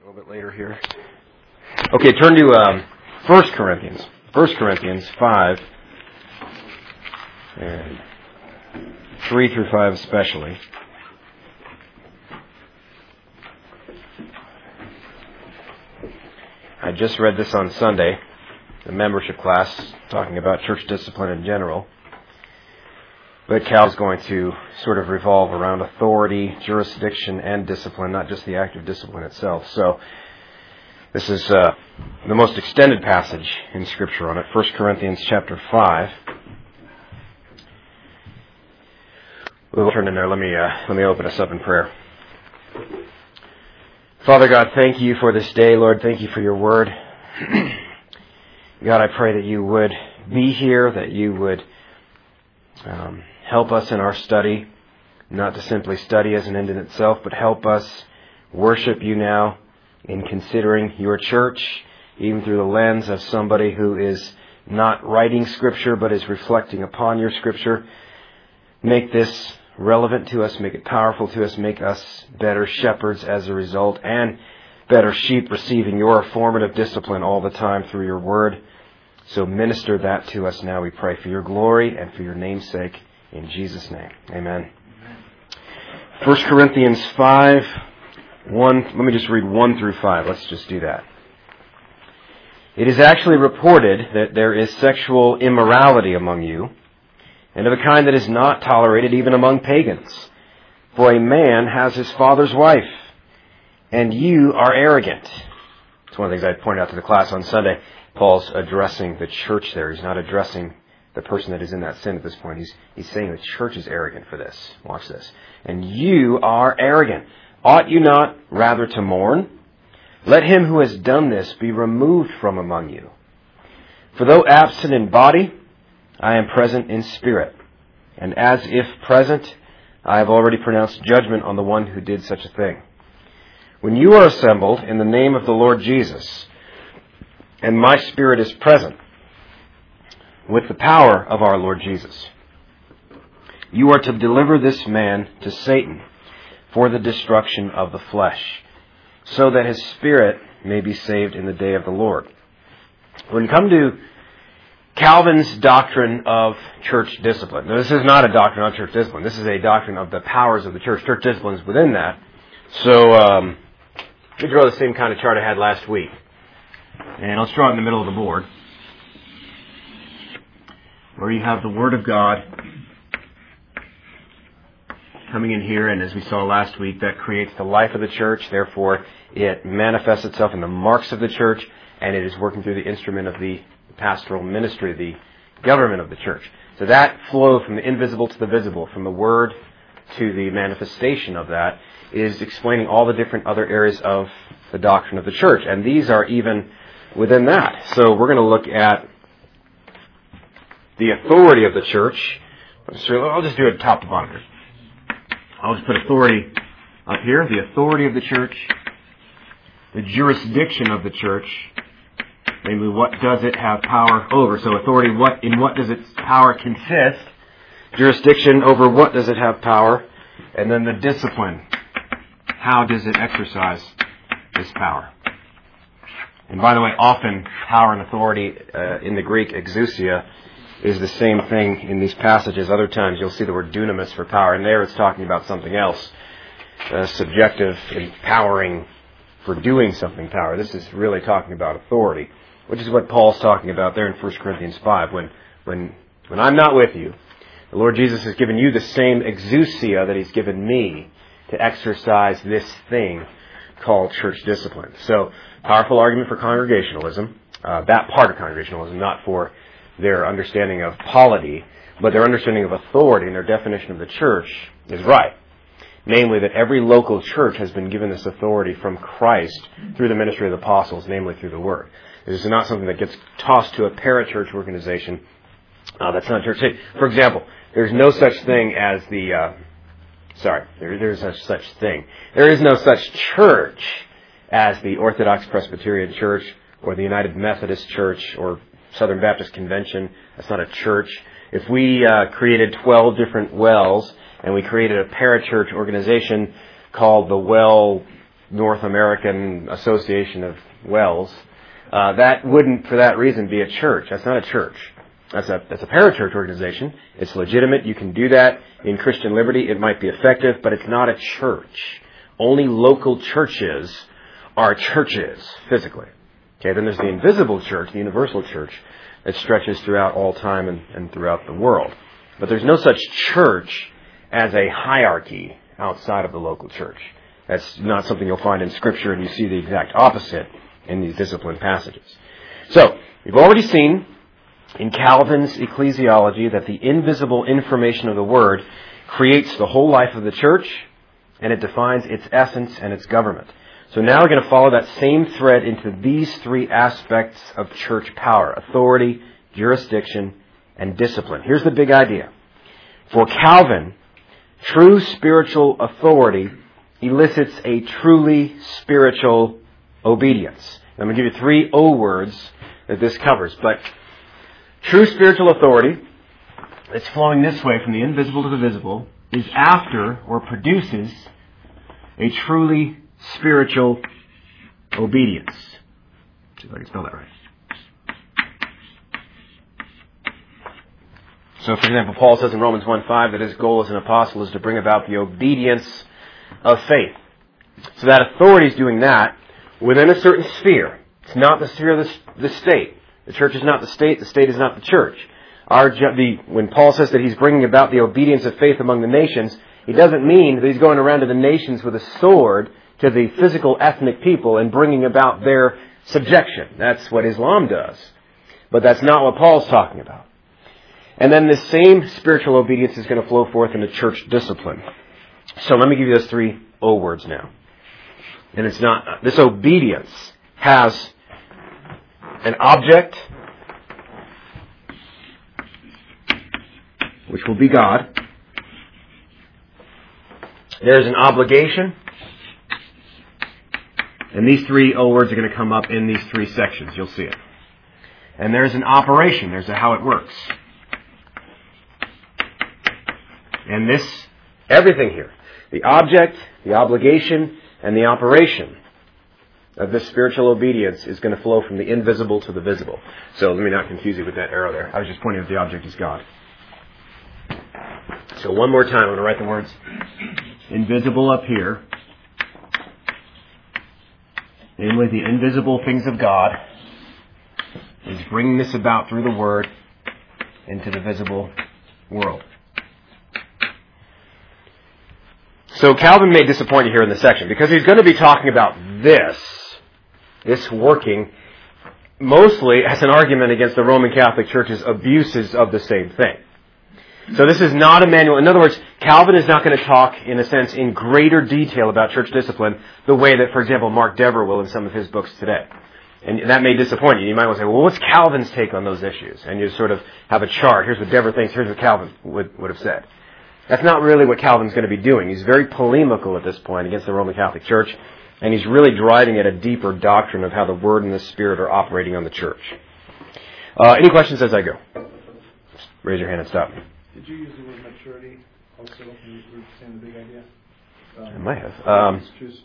A little bit later here. Okay, turn to 1 Corinthians. 1 Corinthians 5, and 3 through 5 especially. I just read this on Sunday, the membership class, talking about church discipline in general. But Cal's going to sort of revolve around authority, jurisdiction, and discipline, not just the act of discipline itself. So this is the most extended passage in Scripture on it, 1 Corinthians chapter 5. We'll turn in there. Let me open us up in prayer. Father God, thank you for this day, Lord. Thank you for your word. God, I pray that you would be here, that you would help us in our study, not to simply study as an end in itself, but help us worship you now in considering your church, even through the lens of somebody who is not writing Scripture, but is reflecting upon your Scripture. Make this relevant to us, make it powerful to us, make us better shepherds as a result, and better sheep receiving your formative discipline all the time through your word. So minister that to us now, we pray, for your glory and for your name's sake. In Jesus' name, amen. 1 Corinthians 5, 1. Let me just read 1 through 5. Let's just do that. It is actually reported that there is sexual immorality among you, and of a kind that is not tolerated even among pagans. For a man has his father's wife, and you are arrogant. It's one of the things I pointed out to the class on Sunday. Paul's addressing the church there. He's not addressing the person that is in that sin at this point. He's saying the church is arrogant for this. Watch this. And you are arrogant. Ought you not rather to mourn? Let him who has done this be removed from among you. For though absent in body, I am present in spirit. And as if present, I have already pronounced judgment on the one who did such a thing. When you are assembled in the name of the Lord Jesus, and my spirit is present, with the power of our Lord Jesus, you are to deliver this man to Satan for the destruction of the flesh, so that his spirit may be saved in the day of the Lord. When you come to Calvin's doctrine of church discipline, now this is not a doctrine of church discipline. This is a doctrine of the powers of the church. Church discipline is within that. So let me draw the same kind of chart I had last week. And let's draw it in the middle of the board, where you have the Word of God coming in here, and as we saw last week, that creates the life of the church. Therefore, it manifests itself in the marks of the church, and it is working through the instrument of the pastoral ministry, the government of the church. So that flow from the invisible to the visible, from the Word to the manifestation of that, is explaining all the different other areas of the doctrine of the church. And these are even within that. So we're going to look at the authority of the church. I'll just do it top to bottom. I'll just put authority up here. The authority of the church. The jurisdiction of the church. Namely, what does it have power over? So authority, in what does its power consist? Jurisdiction, over what does it have power? And then the discipline. How does it exercise this power? And by the way, often power and authority in the Greek, exousia, is the same thing in these passages. Other times you'll see the word dunamis for power, and there it's talking about something else. Subjective, empowering for doing something power. This is really talking about authority, which is what Paul's talking about there in 1 Corinthians 5. When I'm not with you, the Lord Jesus has given you the same exousia that He's given me to exercise this thing called church discipline. So, powerful argument for congregationalism. That part of congregationalism, not for their understanding of polity, but their understanding of authority and their definition of the church is right. Namely, that every local church has been given this authority from Christ through the ministry of the apostles, namely through the Word. This is not something that gets tossed to a parachurch organization. That's not church. For example, there's no such thing as there is no such thing. There is no such church as the Orthodox Presbyterian Church or the United Methodist Church or Southern Baptist Convention. That's not a church. If we created 12 different wells and we created a parachurch organization called the Well North American Association of Wells, that wouldn't, for that reason, be a church. That's not a church. That's a parachurch organization. It's legitimate. You can do that in Christian liberty. It might be effective, but it's not a church. Only local churches are churches, physically. Okay, then there's the invisible church, the universal church, that stretches throughout all time and throughout the world. But there's no such church as a hierarchy outside of the local church. That's not something you'll find in Scripture, and you see the exact opposite in these discipline passages. So, we've already seen in Calvin's ecclesiology that the invisible information of the Word creates the whole life of the church, and it defines its essence and its government. So now we're going to follow that same thread into these three aspects of church power: authority, jurisdiction, and discipline. Here's the big idea. For Calvin, true spiritual authority elicits a truly spiritual obedience. I'm going to give you 3 O words that this covers. But true spiritual authority, that's flowing this way from the invisible to the visible, is after or produces a truly spiritual obedience. Let's see if I can spell that right. So, for example, Paul says in Romans 1:5 that his goal as an apostle is to bring about the obedience of faith. So that authority is doing that within a certain sphere. It's not the sphere of the state. The church is not the state is not the church. When Paul says that he's bringing about the obedience of faith among the nations, he doesn't mean that he's going around to the nations with a sword to the physical ethnic people and bringing about their subjection. That's what Islam does. But that's not what Paul's talking about. And then this same spiritual obedience is going to flow forth into church discipline. So let me give you those 3 O words now. And it's not, this obedience has an object, which will be God. There's an obligation. And these 3 O words are going to come up in these 3 sections. You'll see it. And there's an operation. There's a how it works. And this, everything here, the object, the obligation, and the operation of this spiritual obedience is going to flow from the invisible to the visible. So let me not confuse you with that arrow there. I was just pointing out the object is God. So one more time, I'm going to write the words invisible up here. Namely, the invisible things of God is bringing this about through the Word into the visible world. So Calvin may disappoint you here in this section because he's going to be talking about this working mostly as an argument against the Roman Catholic Church's abuses of the same thing. So this is not a manual. In other words, Calvin is not going to talk, in a sense, in greater detail about church discipline the way that, for example, Mark Dever will in some of his books today. And that may disappoint you. You might want to say, well, what's Calvin's take on those issues? And you sort of have a chart. Here's what Dever thinks. Here's what Calvin would have said. That's not really what Calvin's going to be doing. He's very polemical at this point against the Roman Catholic Church, and he's really driving at a deeper doctrine of how the Word and the Spirit are operating on the church. Any questions as I go? Just raise your hand and stop me. Did you use the word maturity also when you were saying the big idea? I might have.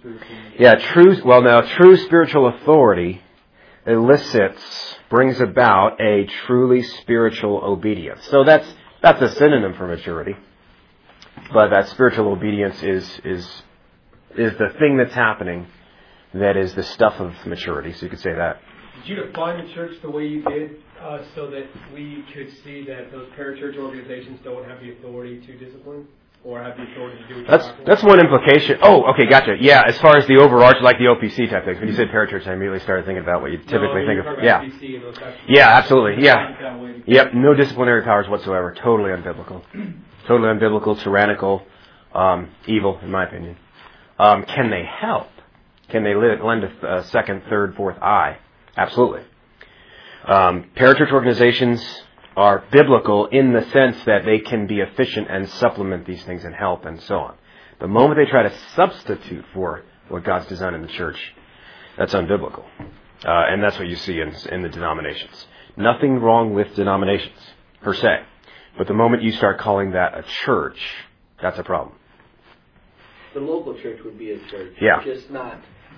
True spiritual authority brings about a truly spiritual obedience. So that's a synonym for maturity. But that spiritual obedience is the thing that's happening that is the stuff of maturity. So you could say that. Did you define the church the way you did so that we could see that those parachurch organizations don't have the authority to discipline or have the authority to do what that's one implication. Oh, okay, gotcha. Yeah, as far as the overarch, like the OPC type things. When you said parachurch, I immediately started thinking about what you typically think of. Yeah. OPC and those types of yeah, absolutely. Yeah. Yep, no disciplinary powers whatsoever. Totally unbiblical. Totally unbiblical, tyrannical, evil, in my opinion. Can they help? Can they lend a second, third, fourth eye? Absolutely. Parachurch organizations are biblical in the sense that they can be efficient and supplement these things and help and so on. The moment they try to substitute for what God's designed in the church, that's unbiblical. And that's what you see in the denominations. Nothing wrong with denominations, per se. But the moment you start calling that a church, that's a problem. The local church would be a church, yeah. Just not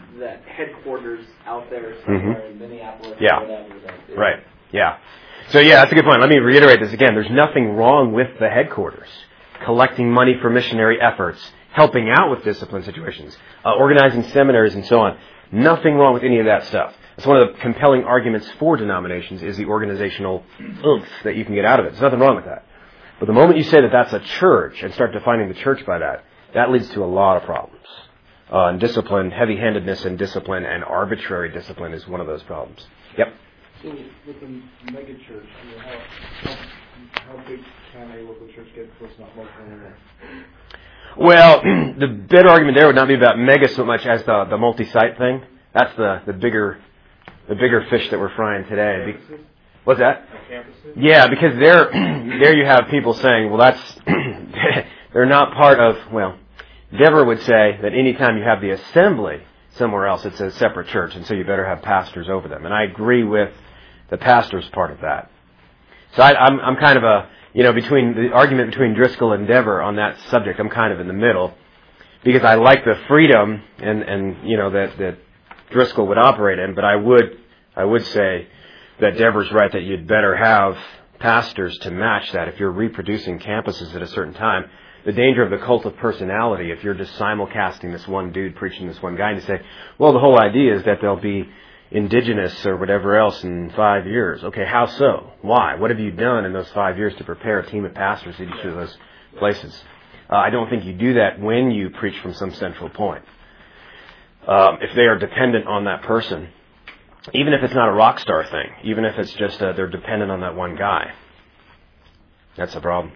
that headquarters out there somewhere in Minneapolis Yeah. or whatever. That is. Right. Yeah. So yeah, that's a good point. Let me reiterate this again. There's nothing wrong with the headquarters collecting money for missionary efforts, helping out with discipline situations, organizing seminaries and so on. Nothing wrong with any of that stuff. It's one of the compelling arguments for denominations is the organizational oomph that you can get out of it. There's nothing wrong with that. But the moment you say that that's a church and start defining the church by that, that leads to a lot of problems. And discipline, heavy-handedness in discipline and arbitrary discipline is one of those problems. Yep. So with the mega church, how big can a local church get before it's not local anymore? Well, the better argument there would not be about mega so much as the multi-site thing. That's the bigger fish that we're frying today. What's that? Campuses? Yeah, because there you have people saying, well, that's they're not part of. Well, Dever would say that anytime you have the assembly somewhere else, it's a separate church, and so you better have pastors over them. And I agree with the pastors part of that. So I'm kind of between the argument between Driscoll and Dever on that subject, I'm kind of in the middle, because I like the freedom and that Driscoll would operate in, but I would say that Dever's right that you'd better have pastors to match that if you're reproducing campuses at a certain time. The danger of the cult of personality, if you're just simulcasting this one dude preaching this one guy, and you say, well, the whole idea is that they'll be indigenous or whatever else in 5 years. Okay, how so? Why? What have you done in those 5 years to prepare a team of pastors at each of those places? I don't think you do that when you preach from some central point. If they are dependent on that person, even if it's not a rock star thing, even if it's just they're dependent on that one guy, that's a problem.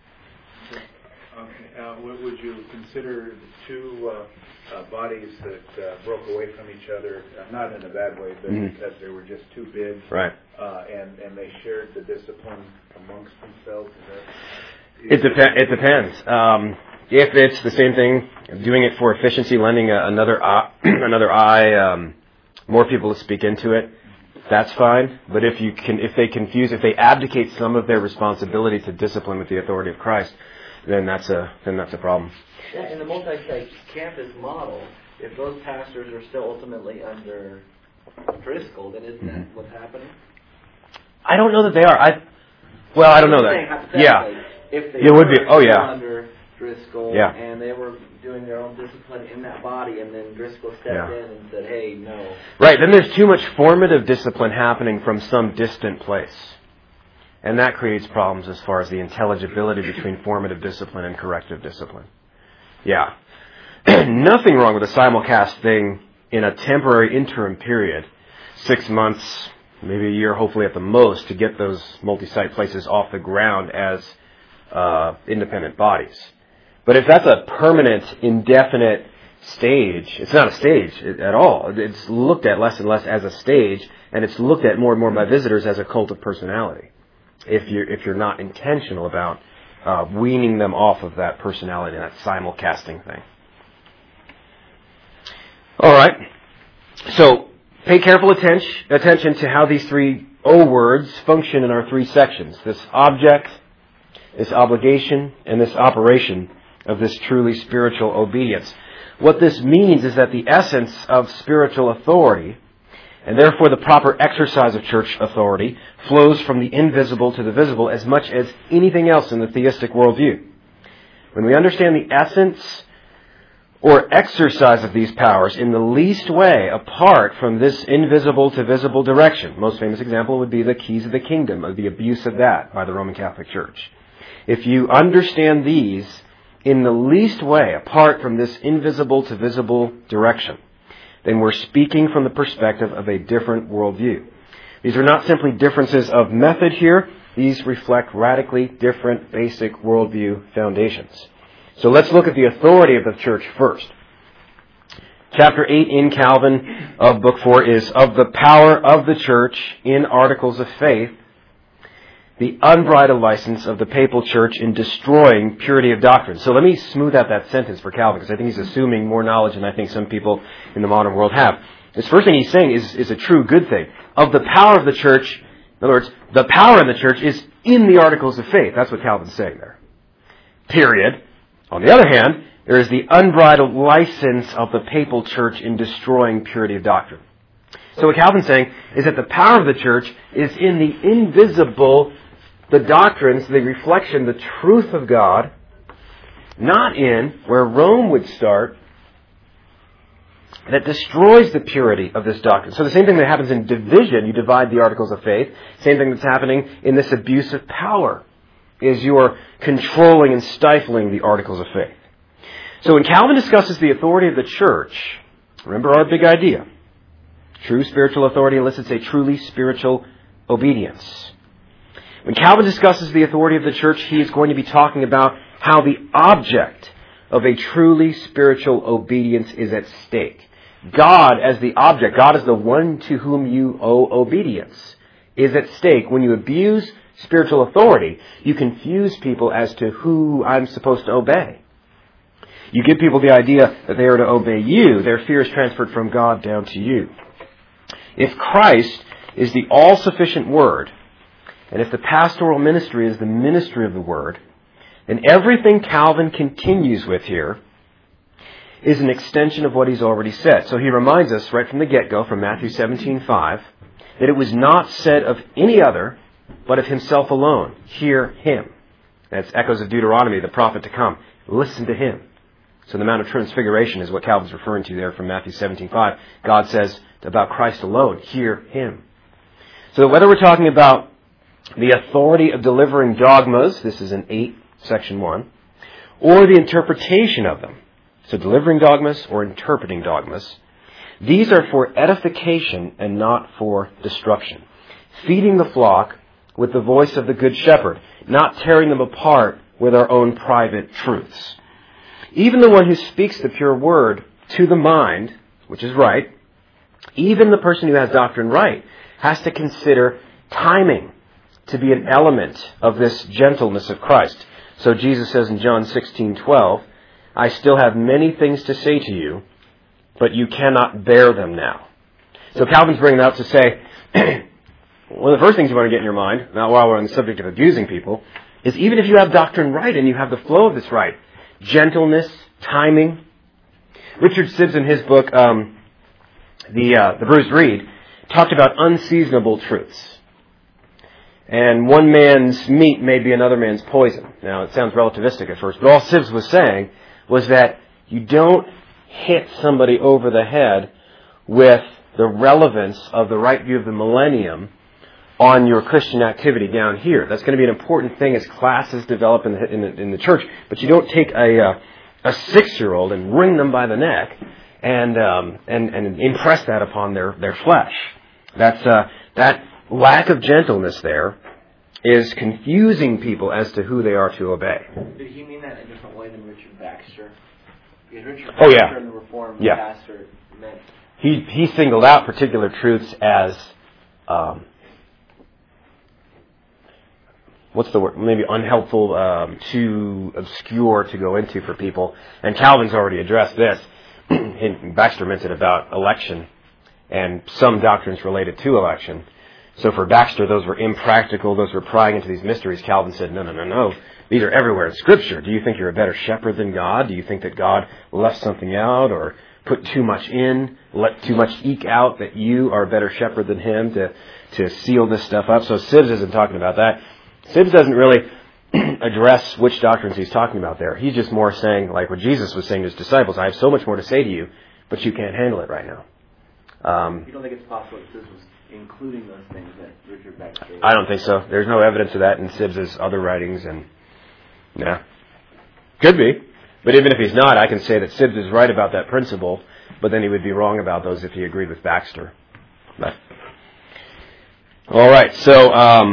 Would you consider the two bodies that broke away from each other, not in a bad way, but because they were just too big, right? And they shared the discipline amongst themselves? It depends. If it's the same thing, doing it for efficiency, lending another eye, more people to speak into it, that's fine. But if they abdicate some of their responsibility to discipline with the authority of Christ, then that's a problem. Yeah, in the multi-site campus model, if those pastors are still ultimately under Driscoll, then isn't that what's happening? I don't know that they are. I don't know that. Yeah. If they would be. Oh, yeah. Under Driscoll, yeah. And they were doing their own discipline in that body, and then Driscoll stepped in and said, "Hey, no." Right. Then there's too much formative discipline happening from some distant place. And that creates problems as far as the intelligibility between formative discipline and corrective discipline. Yeah. Nothing wrong with a simulcast thing in a temporary interim period, 6 months, maybe a year, hopefully at the most, to get those multi-site places off the ground as independent bodies. But if that's a permanent, indefinite stage, it's not a stage at all. It's looked at less and less as a stage, and it's looked at more and more by visitors as a cult of personality. If you're not intentional about weaning them off of that personality, that simulcasting thing. All right. So pay careful attention to how these three O words function in our three sections: this object, this obligation, and this operation of this truly spiritual obedience. What this means is that the essence of spiritual authority, and therefore the proper exercise of church authority, flows from the invisible to the visible as much as anything else in the theistic worldview. When we understand the essence or exercise of these powers in the least way apart from this invisible to visible direction, most famous example would be the keys of the kingdom, of the abuse of that by the Roman Catholic Church. If you understand these in the least way apart from this invisible to visible direction, then we're speaking from the perspective of a different worldview. These are not simply differences of method here. These reflect radically different basic worldview foundations. So let's look at the authority of the church first. Chapter 8 in Calvin of Book 4 is of the power of the church in articles of faith, the unbridled license of the papal church in destroying purity of doctrine. So let me smooth out that sentence for Calvin, because I think he's assuming more knowledge than I think some people in the modern world have. This first thing he's saying is a true good thing. Of the power of the church, in other words, the power in the church is in the articles of faith. That's what Calvin's saying there. Period. On the other hand, There is the unbridled license of the papal church in destroying purity of doctrine. So what Calvin's saying is that the power of the church is in the invisible, the doctrines, the reflection, the truth of God, not in where Rome would start, that destroys the purity of this doctrine. So the same thing that happens in division, you divide the articles of faith, same thing that's happening in this abuse of power, is you are controlling and stifling the articles of faith. So when Calvin discusses the authority of the church, remember our big idea. True spiritual authority elicits a truly spiritual obedience. When Calvin discusses the authority of the church, he is going to be talking about how the object of a truly spiritual obedience is at stake. God as the object, God as the one to whom you owe obedience, is at stake. When you abuse spiritual authority, you confuse people as to who I'm supposed to obey. You give people the idea that they are to obey you. Their fear is transferred from God down to you. If Christ is the all-sufficient Word, and if the pastoral ministry is the ministry of the Word, then everything Calvin continues with here is an extension of what he's already said. So he reminds us right from the get-go, from Matthew 17:5, that it was not said of any other, but of himself alone. Hear him. That's echoes of Deuteronomy, the prophet to come. Listen to him. So the Mount of Transfiguration is what Calvin's referring to there from Matthew 17:5. God says about Christ alone, hear him. So whether we're talking about the authority of delivering dogmas, this is in 8, section 1, or the interpretation of them, so delivering dogmas or interpreting dogmas, these are for edification and not for destruction. Feeding the flock with the voice of the Good Shepherd, not tearing them apart with our own private truths. Even the one who speaks the pure word to the mind, which is right, even the person who has doctrine right, has to consider timing to be an element of this gentleness of Christ. So Jesus says in John 16:12, I still have many things to say to you, but you cannot bear them now. So Calvin's bringing that up to say, one of the first things you want to get in your mind, now while we're on the subject of abusing people, is even if you have doctrine right and you have the flow of this right, gentleness, timing. Richard Sibbes in his book, The Bruised Reed, talked about unseasonable truths. And one man's meat may be another man's poison. Now, it sounds relativistic at first, but all Sibbes was saying was that you don't hit somebody over the head with the relevance of the right view of the millennium on your Christian activity down here. That's going to be an important thing as classes develop in the church. But you don't take a 6-year-old and wring them by the neck and impress that upon their flesh. That lack of gentleness there is confusing people as to who they are to obey. Did he mean that in a different way than Richard Baxter? Because Richard Oh, Baxter yeah. and the Reformed Yeah. pastor meant... He singled out particular truths as, what's the word? Maybe unhelpful, too obscure to go into for people. And Calvin's already addressed this. Baxter mentioned about election and some doctrines related to election. So for Baxter, those were impractical. Those were prying into these mysteries. Calvin said, no. These are everywhere in Scripture. Do you think you're a better shepherd than God? Do you think that God left something out or put too much in, let too much eke out that you are a better shepherd than him to seal this stuff up? So Sibbes isn't talking about that. Sibbes doesn't really address which doctrines he's talking about there. He's just more saying, like what Jesus was saying to his disciples, I have so much more to say to you, but you can't handle it right now. You don't think it's possible that Sibbes was including those things that Richard Baxter... I don't think so. There's no evidence of that in Sibbes' other writings, and yeah, could be. But even if he's not, I can say that Sibbes is right about that principle, but then he would be wrong about those if he agreed with Baxter. But, all right, so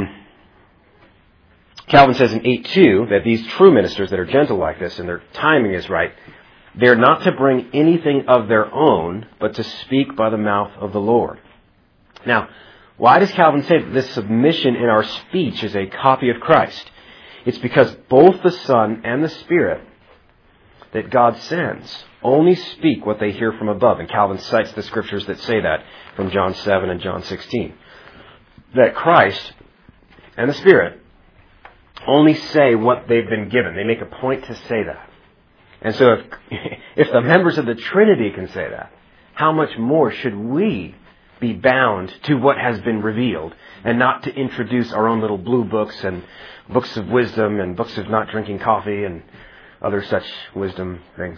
Calvin says in 8.2 that these true ministers that are gentle like this and their timing is right, they're not to bring anything of their own, but to speak by the mouth of the Lord. Now, why does Calvin say that this submission in our speech is a copy of Christ? It's because both the Son and the Spirit that God sends only speak what they hear from above. And Calvin cites the scriptures that say that from John 7 and John 16. That Christ and the Spirit only say what they've been given. They make a point to say that. And so if the members of the Trinity can say that, how much more should we be bound to what has been revealed and not to introduce our own little blue books and books of wisdom and books of not drinking coffee and other such wisdom things.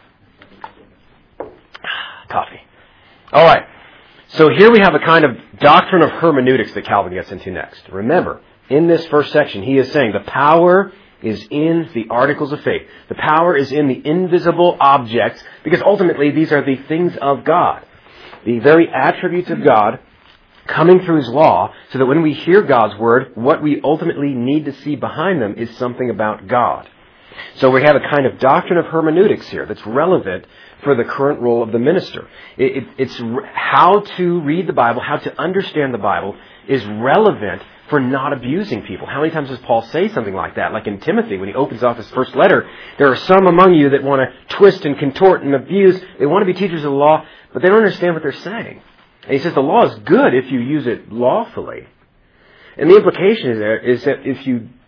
Coffee. All right. So here we have a kind of doctrine of hermeneutics that Calvin gets into next. Remember, in this first section, he is saying the power is in the articles of faith. The power is in the invisible objects, because ultimately these are the things of God. The very attributes of God coming through His law, so that when we hear God's Word, what we ultimately need to see behind them is something about God. So we have a kind of doctrine of hermeneutics here that's relevant for the current role of the minister. It's how to read the Bible, how to understand the Bible is relevant for not abusing people. How many times does Paul say something like that? Like in Timothy, when he opens off his first letter, there are some among you that want to twist and contort and abuse. They want to be teachers of the law, but they don't understand what they're saying. And he says the law is good if you use it lawfully. And the implication is that if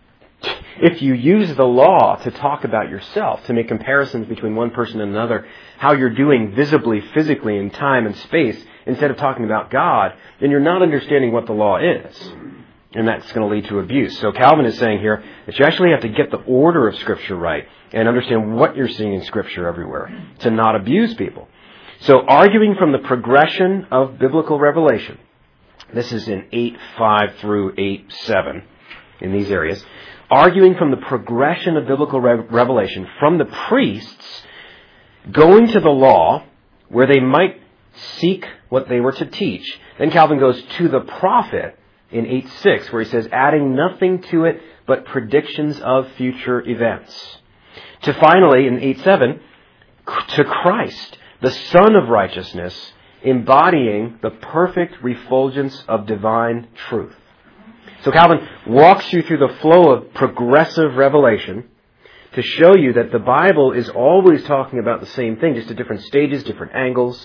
you use the law to talk about yourself, to make comparisons between one person and another, how you're doing visibly, physically, in time and space, instead of talking about God, then you're not understanding what the law is. And that's going to lead to abuse. So Calvin is saying here that you actually have to get the order of Scripture right and understand what you're seeing in Scripture everywhere to not abuse people. So arguing from the progression of biblical revelation, this is in 8:5 through 8:7 in these areas, arguing from the progression of biblical revelation from the priests going to the law where they might seek what they were to teach. Then Calvin goes to the prophet in 8:6 where he says, adding nothing to it but predictions of future events. To finally, in 8:7, to Christ, the Son of righteousness, embodying the perfect refulgence of divine truth. So Calvin walks you through the flow of progressive revelation to show you that the Bible is always talking about the same thing, just at different stages, different angles.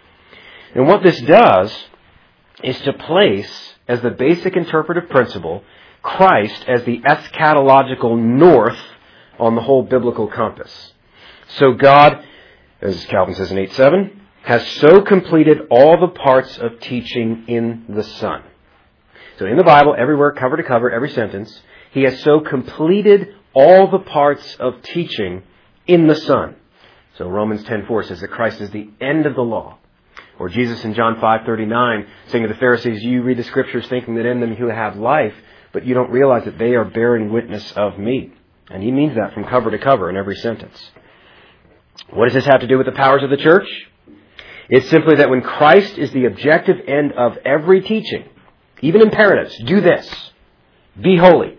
And what this does is to place, as the basic interpretive principle, Christ as the eschatological north on the whole biblical compass. So God, as Calvin says in 8:7, has so completed all the parts of teaching in the Son. So in the Bible, everywhere, cover to cover, every sentence, He has so completed all the parts of teaching in the Son. So Romans 10:4 says that Christ is the end of the law. Or Jesus in John 5:39 saying to the Pharisees, you read the Scriptures thinking that in them you have life, but you don't realize that they are bearing witness of me. And he means that from cover to cover in every sentence. What does this have to do with the powers of the church? It's simply that when Christ is the objective end of every teaching, even imperatives, do this, be holy,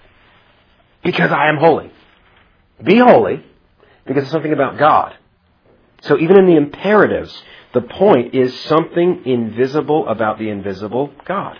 because I am holy. Be holy, because it's something about God. So even in the imperatives, the point is something invisible about the invisible God.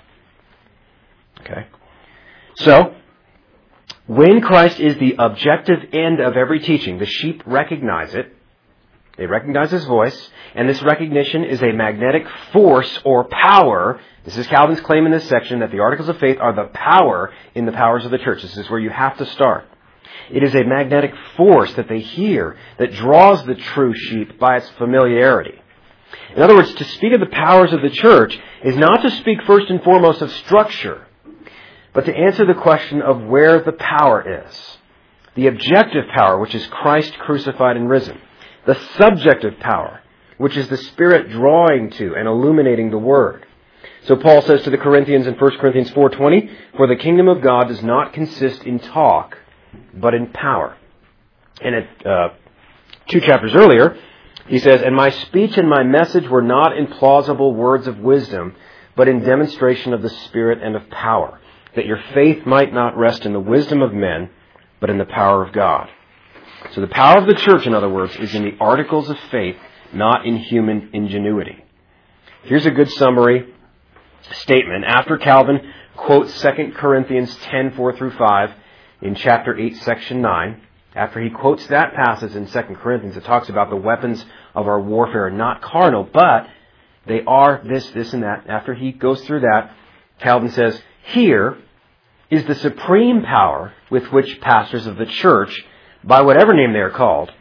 Okay? So, when Christ is the objective end of every teaching, the sheep recognize it. They recognize His voice, and this recognition is a magnetic force or power. This is Calvin's claim in this section, that the articles of faith are the power in the powers of the church. This is where you have to start. It is a magnetic force that they hear that draws the true sheep by its familiarity. In other words, to speak of the powers of the church is not to speak first and foremost of structure, but to answer the question of where the power is. The objective power, which is Christ crucified and risen. The subjective power, which is the Spirit drawing to and illuminating the Word. So Paul says to the Corinthians in 1 Corinthians 4:20, for the kingdom of God does not consist in talk, but in power. And at 2 chapters earlier, he says, and my speech and my message were not in plausible words of wisdom, but in demonstration of the Spirit and of power, that your faith might not rest in the wisdom of men, but in the power of God. So the power of the church, in other words, is in the articles of faith, not in human ingenuity. Here's a good summary statement. After Calvin quotes 2 Corinthians 10:4-5 in chapter 8, section 9, after he quotes that passage in 2 Corinthians, it talks about the weapons of our warfare are not carnal, but they are this, this, and that. After he goes through that, Calvin says, here is the supreme power with which pastors of the church, by whatever name they are called,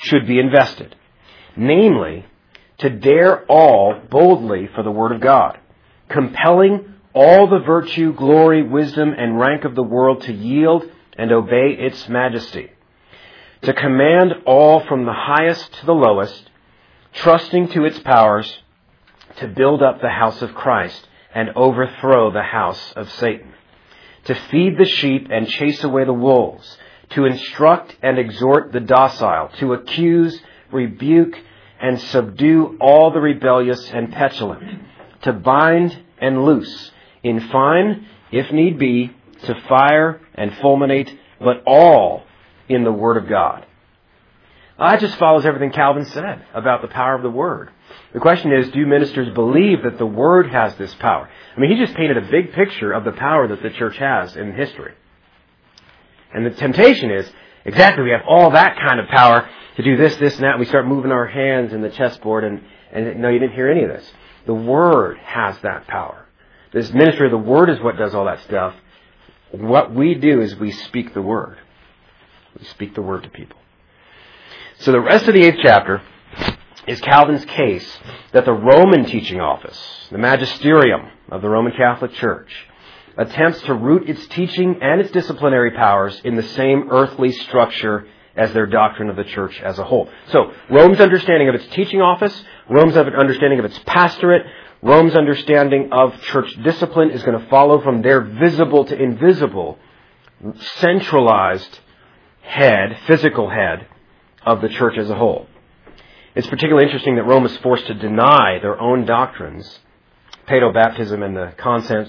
should be invested. Namely, to dare all boldly for the Word of God, compelling all the virtue, glory, wisdom, and rank of the world to yield and obey its majesty, to command all from the highest to the lowest, trusting to its powers, to build up the house of Christ and overthrow the house of Satan, to feed the sheep and chase away the wolves, to instruct and exhort the docile, to accuse, rebuke, and subdue all the rebellious and petulant, to bind and loose, in fine, if need be, to fire and fulminate, but all in the Word of God. That just follows everything Calvin said about the power of the Word. The question is, do ministers believe that the Word has this power? I mean, he just painted a big picture of the power that the church has in history. And the temptation is, exactly, we have all that kind of power to do this, this, and that, and we start moving our hands in the chessboard, and no, you didn't hear any of this. The Word has that power. This ministry of the Word is what does all that stuff. What we do is we speak the Word. We speak the Word to people. So the rest of the 8th chapter is Calvin's case that the Roman teaching office, the magisterium of the Roman Catholic Church, attempts to root its teaching and its disciplinary powers in the same earthly structure as their doctrine of the church as a whole. So, Rome's understanding of its teaching office, Rome's understanding of its pastorate, Rome's understanding of church discipline is going to follow from their visible to invisible, centralized head, physical head of the church as a whole. It's particularly interesting that Rome is forced to deny their own doctrines, paedobaptism and the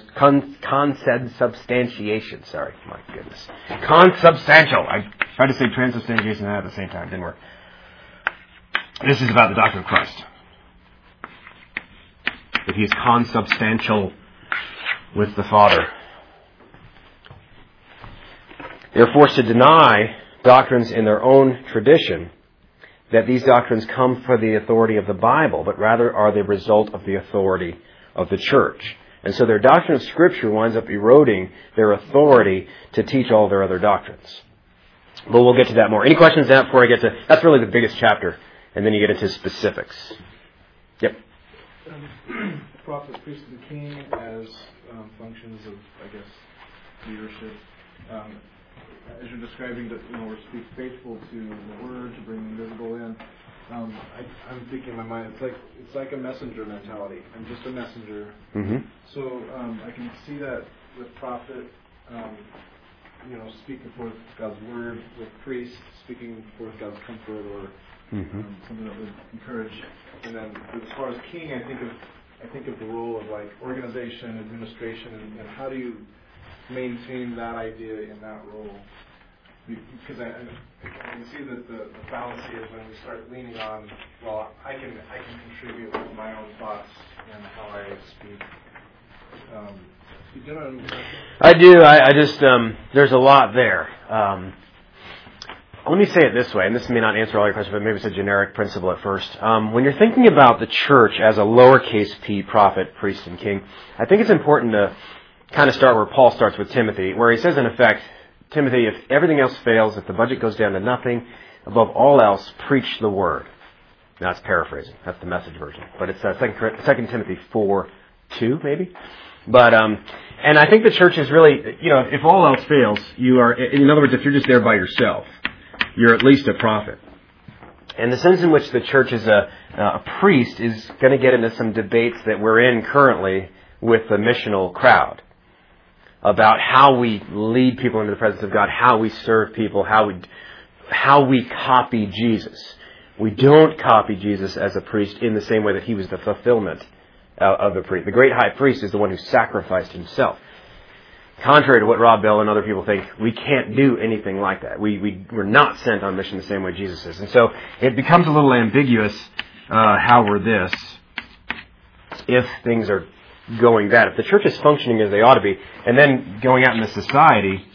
consubstantiation. Sorry, my goodness. Consubstantial. I tried to say transubstantiation at the same time. Didn't work. This is about the doctrine of Christ. That He is consubstantial with the Father. They're forced to deny doctrines in their own tradition, that these doctrines come from the authority of the Bible, but rather are the result of the authority of the church. And so their doctrine of Scripture winds up eroding their authority to teach all their other doctrines. But we'll get to that more. Any questions on that before I get to... That's really the biggest chapter, and then you get into specifics. Yep. Prophet, priest, and king as functions of, I guess, leadership. As you're describing that, we're to be faithful to the Word, to bring the invisible in. I'm thinking in my mind, it's like a messenger mentality. I'm just a messenger. Mm-hmm. So I can see that with prophet, speaking forth God's Word, with priest speaking forth God's comfort, or something that would encourage. And then as far as king, I think of the role of like organization, administration, and how do you maintain that idea in that role? Because I can see that the fallacy is when we start leaning on, well, I can contribute with my own thoughts and how I speak. You know what I mean? I do. I just, there's a lot there. Let me say it this way, and this may not answer all your questions, but maybe it's a generic principle at first. When you're thinking about the church as a lowercase p, prophet, priest, and king, I think it's important to kind of start where Paul starts with Timothy, where he says, in effect, Timothy, if everything else fails, if the budget goes down to nothing, above all else, preach the word. Now, it's paraphrasing. That's the Message version. But it's 2 Timothy 4:2, maybe. But, and I think the church is really, if all else fails, you are, in other words, if you're just there by yourself, you're at least a prophet. And the sense in which the church is a priest is going to get into some debates that we're in currently with the missional crowd about how we lead people into the presence of God, how we serve people, how we copy Jesus. We don't copy Jesus as a priest in the same way that he was the fulfillment of the priest. The great high priest is the one who sacrificed himself. Contrary to what Rob Bell and other people think, we can't do anything like that. We're not sent on mission the same way Jesus is. And so it becomes a little ambiguous how we're this if things are going that. If the church is functioning as they ought to be, and then going out into society,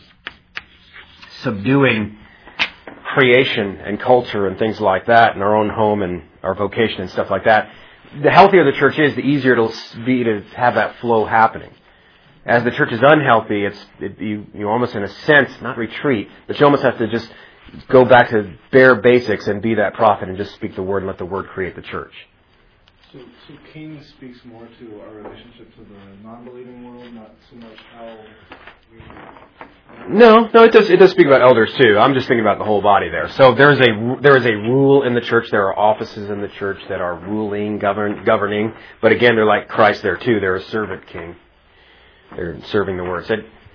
subduing creation and culture and things like that, in our own home and our vocation and stuff like that, the healthier the church is, the easier it'll be to have that flow happening. As the church is unhealthy, you almost, in a sense, not retreat, but you almost have to just go back to bare basics and be that prophet and just speak the word and let the word create the church. So King speaks more to our relationship to the non-believing world, not so much how we... No, it does speak about elders too. I'm just thinking about the whole body there. So there is a rule in the church. There are offices in the church that are ruling, governing. But again, they're like Christ there too. They're a servant king. They're serving the word. So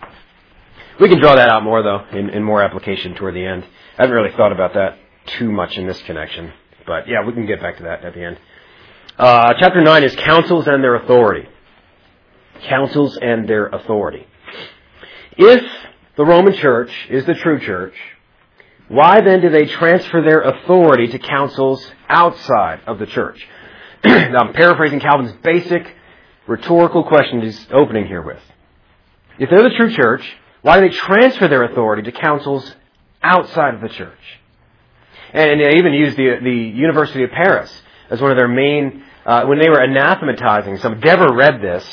we can draw that out more though in more application toward the end. I haven't really thought about that too much in this connection. But yeah, we can get back to that at the end. Chapter 9 is councils and their authority. Councils and their authority. If the Roman Church is the true church, why then do they transfer their authority to councils outside of the church? Now, I'm paraphrasing Calvin's basic rhetorical question he's opening here with. If they're the true church, why do they transfer their authority to councils outside of the church? And they even used the University of Paris as one of their main, when they were anathematizing some. Deborah read this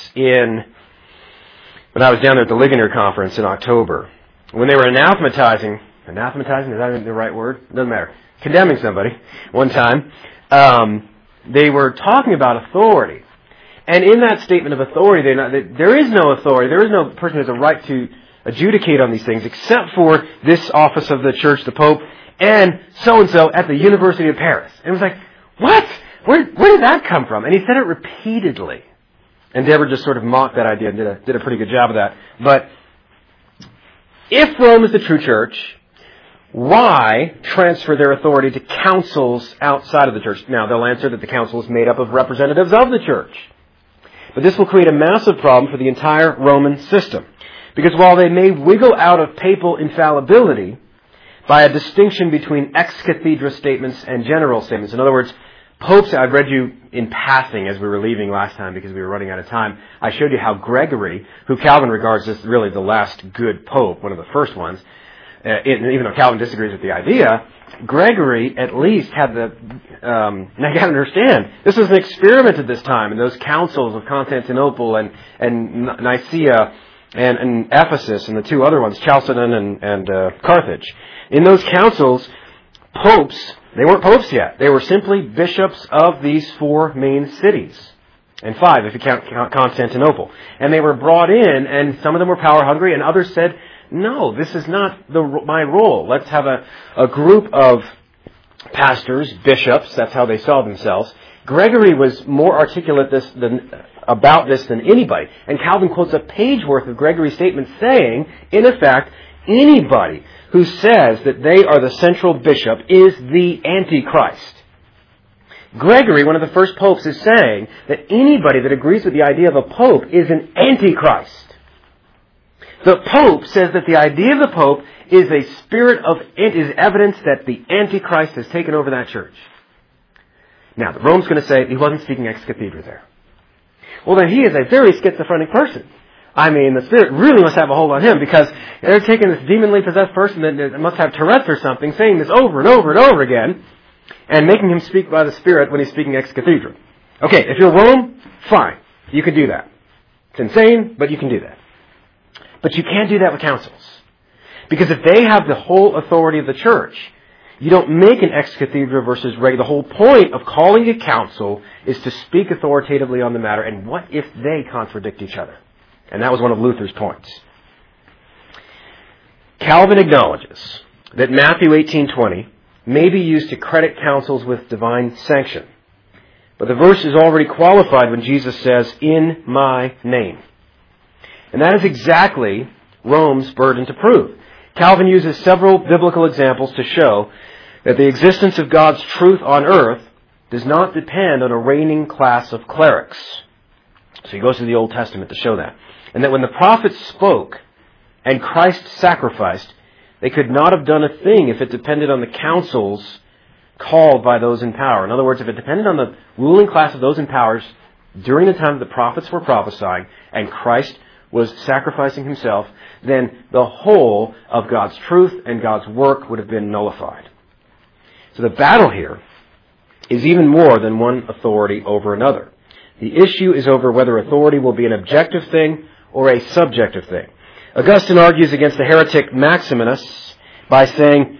when I was down there at the Ligonier Conference in October. When they were anathematizing, is that the right word? It doesn't matter. Condemning somebody one time, they were talking about authority. And in that statement of authority, there is no authority. There is no person who has a right to adjudicate on these things except for this office of the church, the Pope, and so-and-so at the University of Paris. And it was like, what? Where did that come from? And he said it repeatedly. And Deborah just sort of mocked that idea and did a pretty good job of that. But if Rome is the true church, why transfer their authority to councils outside of the church? Now, they'll answer that the council is made up of representatives of the church. But this will create a massive problem for the entire Roman system. Because while they may wiggle out of papal infallibility by a distinction between ex cathedra statements and general statements, in other words, popes, I've read you in passing as we were leaving last time because we were running out of time. I showed you how Gregory, who Calvin regards as really the last good pope, one of the first ones, even though Calvin disagrees with the idea, Gregory at least had now you got to understand, this was an experiment at this time in those councils of Constantinople and Nicaea and Ephesus and the two other ones, Chalcedon and Carthage. In those councils, popes, they weren't popes yet. They were simply bishops of these four main cities. And 5 if you count Constantinople. And they were brought in, and some of them were power hungry, and others said, no, this is not my role. Let's have a group of pastors, bishops, that's how they saw themselves. Gregory was more articulate about this than anybody. And Calvin quotes a page worth of Gregory's statement saying, in effect, anybody who says that they are the central bishop is the Antichrist. Gregory, one of the first popes, is saying that anybody that agrees with the idea of a pope is an Antichrist. The Pope says that the idea of the Pope is is evidence that the Antichrist has taken over that church. Now, the Rome's going to say he wasn't speaking ex cathedra there. Well, then he is a very schizophrenic person. I mean, the Spirit really must have a hold on him because they're taking this demonly possessed person that must have Tourette's or something, saying this over and over and over again, and making him speak by the Spirit when he's speaking ex cathedra. Okay, if you're Rome, fine. You can do that. It's insane, but you can do that. But you can't do that with councils. Because if they have the whole authority of the church, you don't make an ex cathedra versus reg. The whole point of calling a council is to speak authoritatively on the matter, and what if they contradict each other? And that was one of Luther's points. Calvin acknowledges that Matthew 18:20 may be used to credit councils with divine sanction. But the verse is already qualified when Jesus says, "In my name." And that is exactly Rome's burden to prove. Calvin uses several biblical examples to show that the existence of God's truth on earth does not depend on a reigning class of clerics. So he goes to the Old Testament to show that. And that when the prophets spoke and Christ sacrificed, they could not have done a thing if it depended on the councils called by those in power. In other words, if it depended on the ruling class of those in power during the time that the prophets were prophesying and Christ was sacrificing himself, then the whole of God's truth and God's work would have been nullified. So the battle here is even more than one authority over another. The issue is over whether authority will be an objective thing or a subjective thing. Augustine argues against the heretic Maximinus by saying,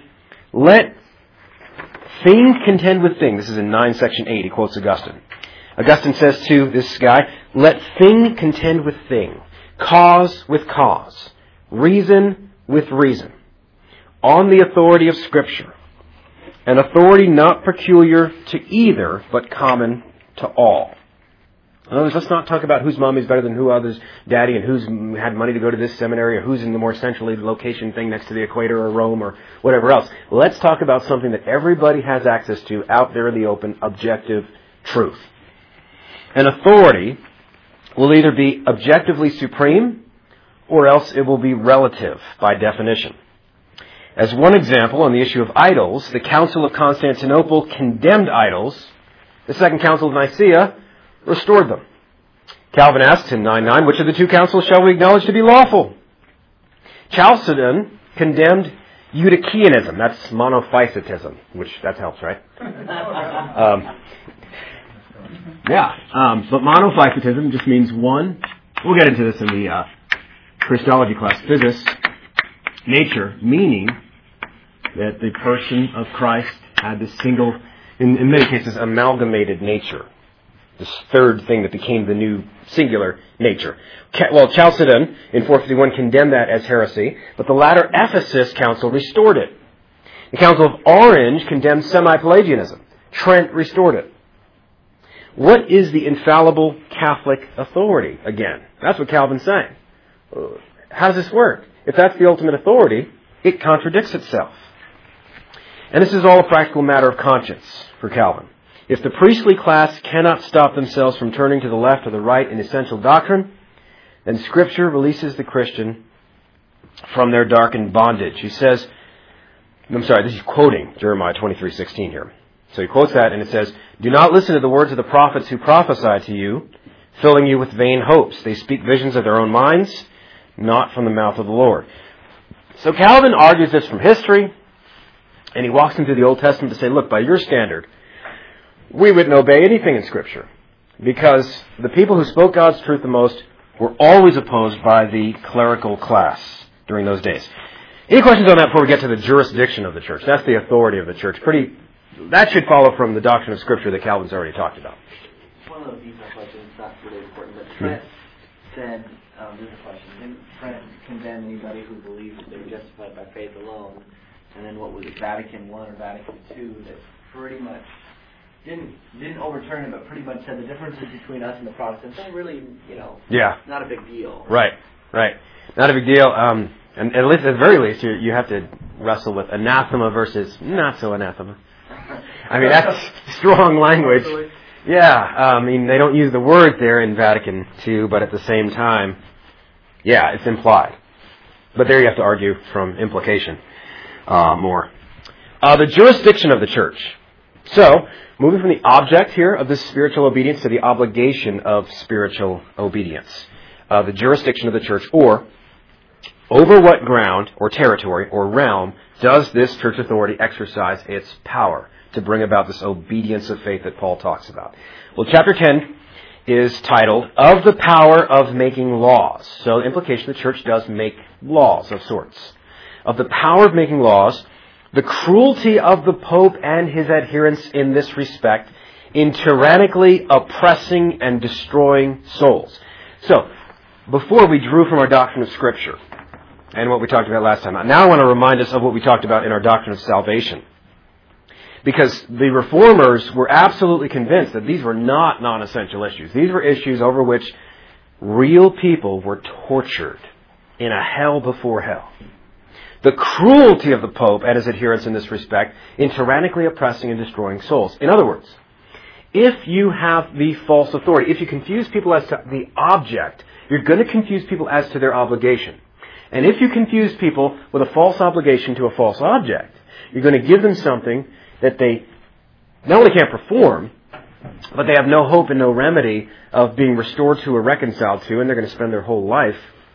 Let thing contend with thing. This is in 9 section 8. He quotes Augustine. Augustine says to this guy, let thing contend with thing, cause with cause, reason with reason, on the authority of Scripture, an authority not peculiar to either, but common to all. In other words, let's not talk about whose mom is better than who other's daddy and who's had money to go to this seminary or who's in the more centrally location thing next to the equator or Rome or whatever else. Let's talk about something that everybody has access to out there in the open, objective truth. An authority will either be objectively supreme or else it will be relative by definition. As one example on the issue of idols, the Council of Constantinople condemned idols. The Second Council of Nicaea restored them. Calvin asks in 9:9, which of the two councils shall we acknowledge to be lawful? Chalcedon condemned Eutychianism. That's monophysitism, which that helps, right? But monophysitism just means one. We'll get into this in the Christology class, physis, nature, meaning that the person of Christ had this single, in many cases, amalgamated nature. This third thing that became the new singular nature. Well, Chalcedon in 451 condemned that as heresy, but the latter Ephesus Council restored it. The Council of Orange condemned semi-Pelagianism. Trent restored it. What is the infallible Catholic authority? Again, that's what Calvin's saying. How does this work? If that's the ultimate authority, it contradicts itself. And this is all a practical matter of conscience for Calvin. If the priestly class cannot stop themselves from turning to the left or the right in essential doctrine, then Scripture releases the Christian from their darkened bondage. He says, this is quoting Jeremiah 23:16 here. So he quotes that and it says, do not listen to the words of the prophets who prophesy to you, filling you with vain hopes. They speak visions of their own minds, not from the mouth of the Lord. So Calvin argues this from history, and he walks into the Old Testament to say, look, by your standard, we wouldn't obey anything in Scripture, because the people who spoke God's truth the most were always opposed by the clerical class during those days. Any questions on that before we get to the jurisdiction of the church? That's the authority of the church. That should follow from the doctrine of Scripture that Calvin's already talked about. One of those detail questions, not really important, but Trent said, this is a question, didn't Trent condemn anybody who believes that they're justified by faith alone? And then what was it, Vatican I or Vatican II, that pretty much didn't overturn it, but pretty much said the differences between us and the Protestants are really, not a big deal. Right. Not a big deal. And at least, at the very least, you have to wrestle with anathema versus not so anathema. I mean, that's strong language. Yeah, they don't use the word there in Vatican II, but at the same time, it's implied. But there you have to argue from implication more. The jurisdiction of the church. So, moving from the object here of this spiritual obedience to the obligation of spiritual obedience. The jurisdiction of the church, or over what ground or territory or realm does this church authority exercise its power to bring about this obedience of faith that Paul talks about? Well, chapter 10 is titled, Of the Power of Making Laws. So the implication, the church does make laws of sorts. Of the power of making laws, the cruelty of the Pope and his adherents in this respect in tyrannically oppressing and destroying souls. So, before we drew from our doctrine of Scripture and what we talked about last time, now I want to remind us of what we talked about in our doctrine of salvation. Because the Reformers were absolutely convinced that these were not non-essential issues. These were issues over which real people were tortured in a hell before hell. The cruelty of the Pope and his adherents in this respect in tyrannically oppressing and destroying souls. In other words, if you have the false authority, if you confuse people as to the object, you're going to confuse people as to their obligation. And if you confuse people with a false obligation to a false object, you're going to give them something that they not only can't perform, but they have no hope and no remedy of being restored to or reconciled to, and they're going to spend their whole life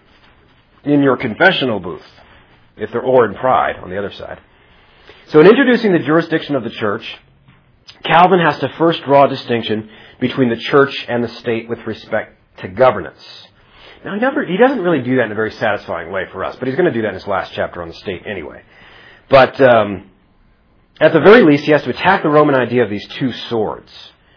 in your confessional booth, if they're or in pride on the other side. So in introducing the jurisdiction of the church, Calvin has to first draw a distinction between the church and the state with respect to governance. Now, he doesn't really do that in a very satisfying way for us, but he's going to do that in his last chapter on the state anyway. But at the very least, he has to attack the Roman idea of these two swords.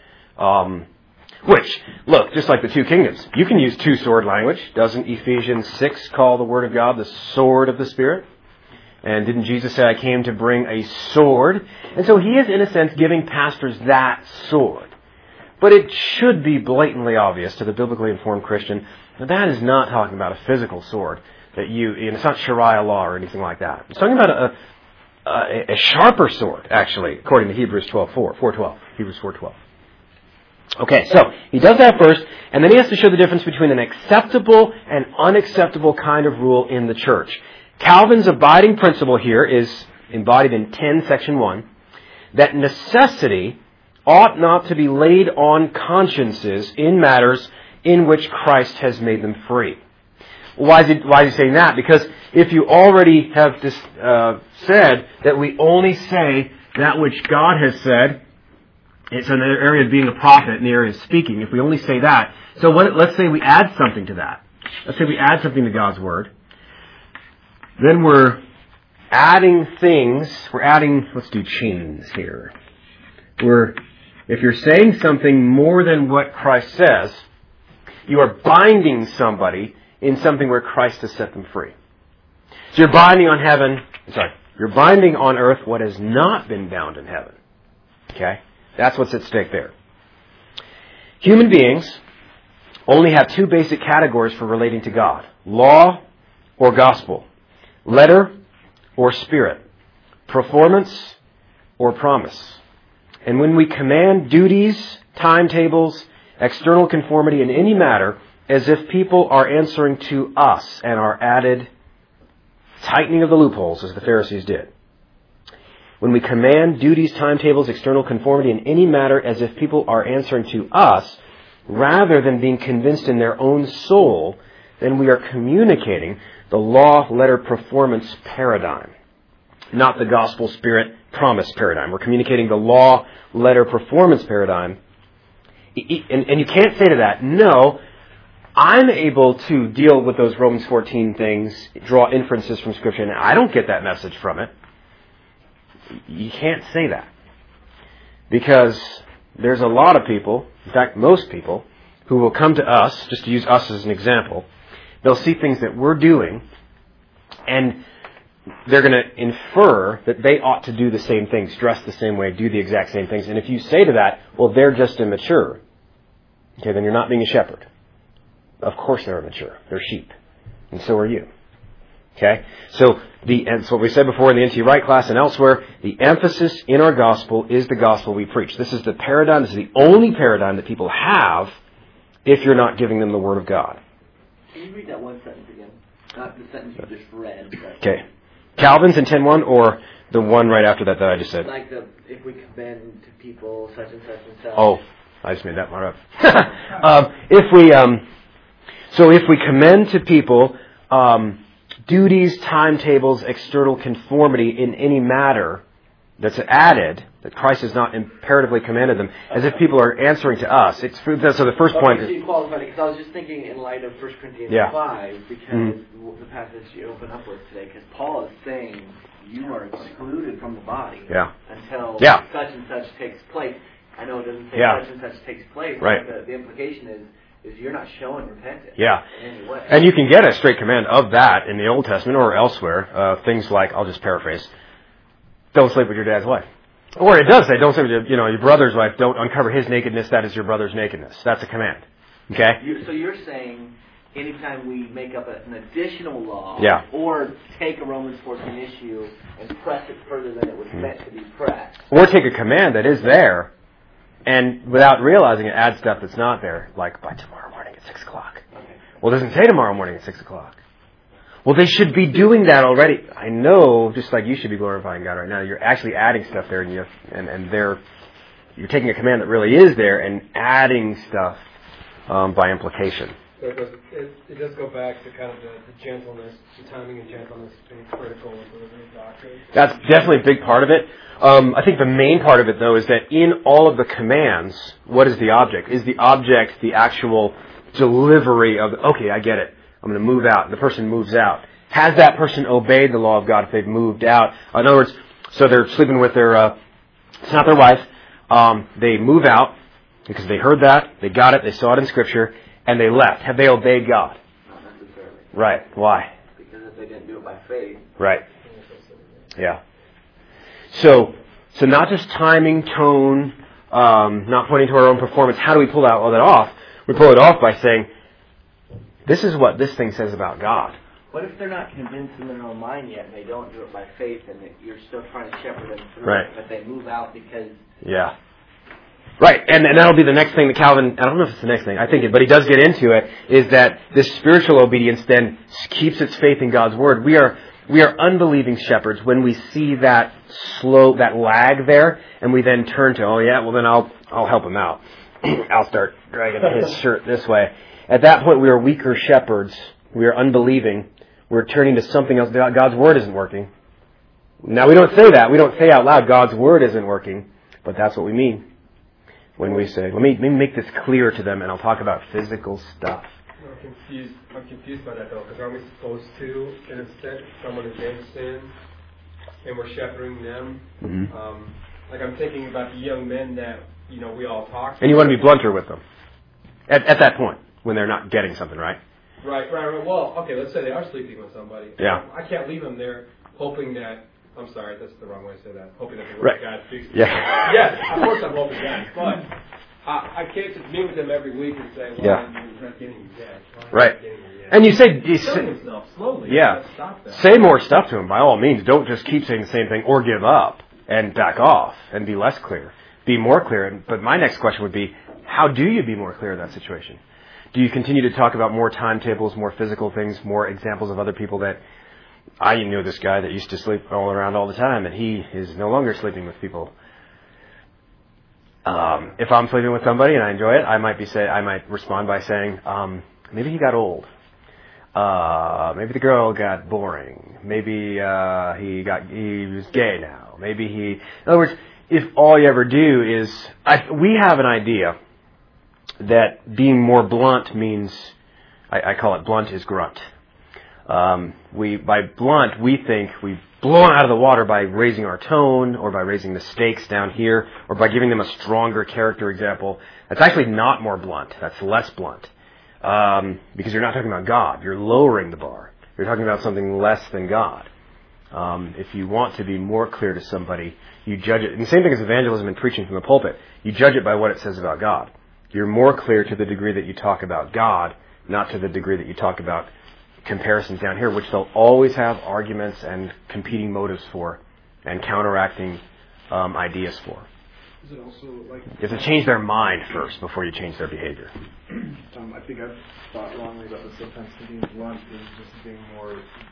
Which, look, just like the two kingdoms, you can use two-sword language. Doesn't Ephesians 6 call the Word of God the sword of the Spirit? And didn't Jesus say, I came to bring a sword? And so he is, in a sense, giving pastors that sword. But it should be blatantly obvious to the biblically informed Christian that that is not talking about a physical sword. It's not Sharia law or anything like that. It's talking about a sharper sword, actually, according to Hebrews 4:12. Hebrews 4:12. Okay, so he does that first, and then he has to show the difference between an acceptable and unacceptable kind of rule in the church. Calvin's abiding principle here is embodied in 10, section 1, that necessity ought not to be laid on consciences in matters in which Christ has made them free. Why is he saying that? Because if you already have said that we only say that which God has said, it's in the area of being a prophet, in the area of speaking. If we only say that, so let's say we add something to that. Let's say we add something to God's Word. Then we're adding things. Let's do chains here. If you're saying something more than what Christ says, you are binding somebody in something where Christ has set them free. So you're binding on earth what has not been bound in heaven. Okay? That's what's at stake there. Human beings only have two basic categories for relating to God: law or gospel, letter or spirit, performance or promise. And when we command duties, timetables, external conformity in any matter, as if people are answering to us and are added tightening of the loopholes, as the Pharisees did. When we command duties, timetables, external conformity in any matter as if people are answering to us, rather than being convinced in their own soul, then we are communicating the law, letter, performance paradigm, not the gospel, spirit, promise paradigm. We're communicating the law, letter, performance paradigm. And you can't say to that, no, I'm able to deal with those Romans 14 things, draw inferences from Scripture, and I don't get that message from it. You can't say that. Because there's a lot of people, in fact most people, who will come to us, just to use us as an example, they'll see things that we're doing, and they're going to infer that they ought to do the same things, dress the same way, do the exact same things. And if you say to that, well, they're just immature, okay, then you're not being a shepherd. Of course they're immature. They're sheep. And so are you. Okay? So it's what we said before in the N.T. Wright class and elsewhere. The emphasis in our gospel is the gospel we preach. This is the paradigm. This is the only paradigm that people have if you're not giving them the Word of God. Can you read that one sentence again? Not the sentence you just read. Okay. Calvin's in 10:1 or the one right after that I just said? Like if we commend to people such and such and such. Oh, I just made that part up. If we commend to people duties, timetables, external conformity in any matter that's added, that Christ has not imperatively commanded them, as if people are answering to us. So the first point is... you qualified it, because I was just thinking in light of 1 Corinthians 5, because the passage you open up with today, because Paul is saying you are excluded from the body until such and such takes place. I know it doesn't say such and such takes place, but the implication is you're not showing repentance in any way. And you can get a straight command of that in the Old Testament or elsewhere. Things like, I'll just paraphrase, don't sleep with your dad's wife. Or it does say, don't sleep with your brother's wife, don't uncover his nakedness, that is your brother's nakedness. That's a command. Okay? So you're saying anytime we make up an additional law or take a Romans 14 issue and press it further than it was meant to be pressed. Or take a command that is there and without realizing it, add stuff that's not there, like by tomorrow morning at 6 o'clock. Okay. Well, it doesn't say tomorrow morning at 6 o'clock. Well, they should be doing that already. I know, just like you should be glorifying God right now. You're actually adding stuff there, and you're taking a command that really is there and adding stuff by implication. So it does go back to kind of the gentleness, the timing and gentleness being critical of the doctrine. That's definitely a big part of it. I think the main part of it, though, is that in all of the commands, what is the object? Is the object the actual delivery of, okay, I get it, I'm going to move out, and the person moves out. Has that person obeyed the law of God if they've moved out? In other words, So they're sleeping with their, it's not their wife. They move out because they heard that, they got it, they saw it in Scripture, and they left. Have they obeyed God? Not necessarily. Right. Why? Because if they didn't do it by faith. Right. Yeah. So not just timing, tone, not pointing to our own performance. How do we pull all that off? We pull it off by saying, this is what this thing says about God. What if they're not convinced in their own mind yet, and they don't do it by faith, and that you're still trying to shepherd them through Right. it, but they move out because... Yeah. Right, and that'll be the next thing that Calvin, I don't know if it's the next thing, I think it, but he does get into it, is that this spiritual obedience then keeps its faith in God's Word. We are unbelieving shepherds when we see that that lag there, and we then turn to, oh yeah, well then I'll help him out. I'll start dragging his shirt this way. At that point, we are weaker shepherds. We are unbelieving. We're turning to something else. God's Word isn't working. Now, we don't say that. We don't say out loud, God's Word isn't working. But that's what we mean when we say, let me make this clear to them, and I'll talk about physical stuff. I'm confused by that, though, because aren't we supposed to, in a sense, someone is in sin, and we're shepherding them? Mm-hmm. Like, I'm thinking about the young men that, we all talk to. And you want to be blunter with them at that point, when they're not getting something, right? Right. Well, okay, let's say they are sleeping with somebody. Yeah. I can't leave them there hoping that, I'm sorry, that's the wrong way to say that, hoping that the Word Right. of God speaks to Yeah. them. Yes, of course I'm hoping that, but I can't just meet with them every week and say, well, Yeah. you're not getting it yet. Well, Right. not getting it yet. And you say, Killing himself slowly. yeah, Let's stop that. say more stuff to them by all means. Don't just keep saying the same thing or give up and back off and be less clear. Be more clear. But my next question would be, how do you be more clear in that situation? Do you continue to talk about more timetables, more physical things, more examples of other people that I knew this guy that used to sleep all around all the time, and he is no longer sleeping with people. If I'm sleeping with somebody and I enjoy it, I might respond by saying, maybe he got old. Maybe the girl got boring. Maybe he was gay now. In other words, if all you ever do is, we have an idea that being more blunt means, I call it blunt is grunt. By blunt, we think we've blown out of the water by raising our tone or by raising the stakes down here or by giving them a stronger character example. That's actually not more blunt. That's less blunt. Because you're not talking about God. You're lowering the bar. You're talking about something less than God. If you want to be more clear to somebody, you judge it. And the same thing as evangelism and preaching from the pulpit. You judge it by what it says about God. You're more clear to the degree that you talk about God, not to the degree that you talk about comparisons down here, which they'll always have arguments and competing motives for and counteracting ideas for. Is it also like... You have to change their mind first before you change their behavior. I think I've thought wrongly about this sometimes, thinking blunt is just being more...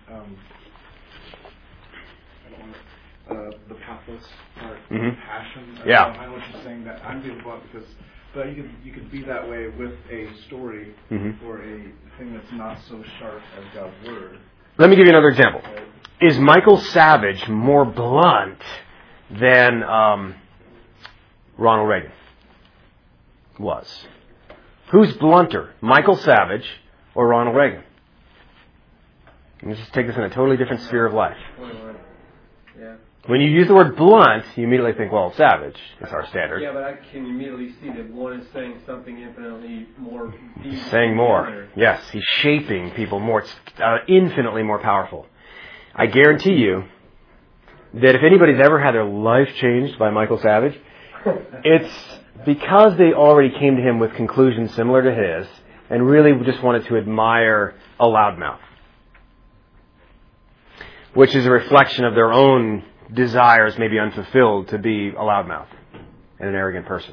the pathos part, passion. Yeah. I know what you're saying, that I'm being blunt because... But you could be that way with a story or a thing that's not so sharp as God's Word. Let me give you another example. Is Michael Savage more blunt than Ronald Reagan was? Who's blunter, Michael Savage or Ronald Reagan? Let's just take this in a totally different sphere of life. Yeah. When you use the word blunt, you immediately think, well, Savage is our standard. Yeah, but I can immediately see that one is saying something infinitely more deep. He's saying more. Yes, he's shaping people more. It's infinitely more powerful. I guarantee you that if anybody's ever had their life changed by Michael Savage, it's because they already came to him with conclusions similar to his and really just wanted to admire a loudmouth, which is a reflection of their own desires, maybe unfulfilled, to be a loudmouth and an arrogant person.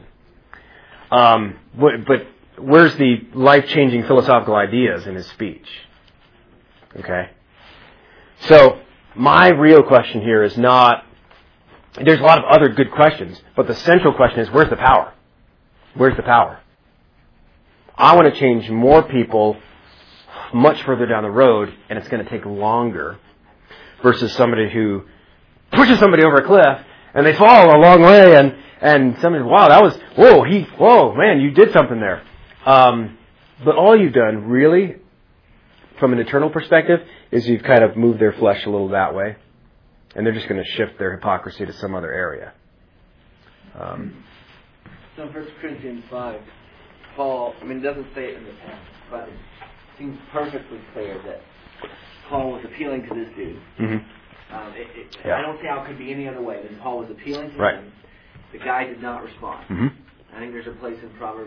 But where's the life-changing philosophical ideas in his speech? Okay? So, my real question here is not... There's a lot of other good questions, but the central question is, where's the power? Where's the power? I want to change more people much further down the road, and it's going to take longer, versus somebody who pushes somebody over a cliff, and they fall a long way, and somebody, whoa, man, you did something there. But all you've done, really, from an eternal perspective, is you've kind of moved their flesh a little that way. and they're just going to shift their hypocrisy to some other area. So in 1 Corinthians 5, Paul, it doesn't say it in the text, but it seems perfectly clear that Paul was appealing to this dude. Mm-hmm. I don't see how it could be any other way than Paul was appealing to him. The guy did not respond. Mm-hmm. I think there's a place in Proverbs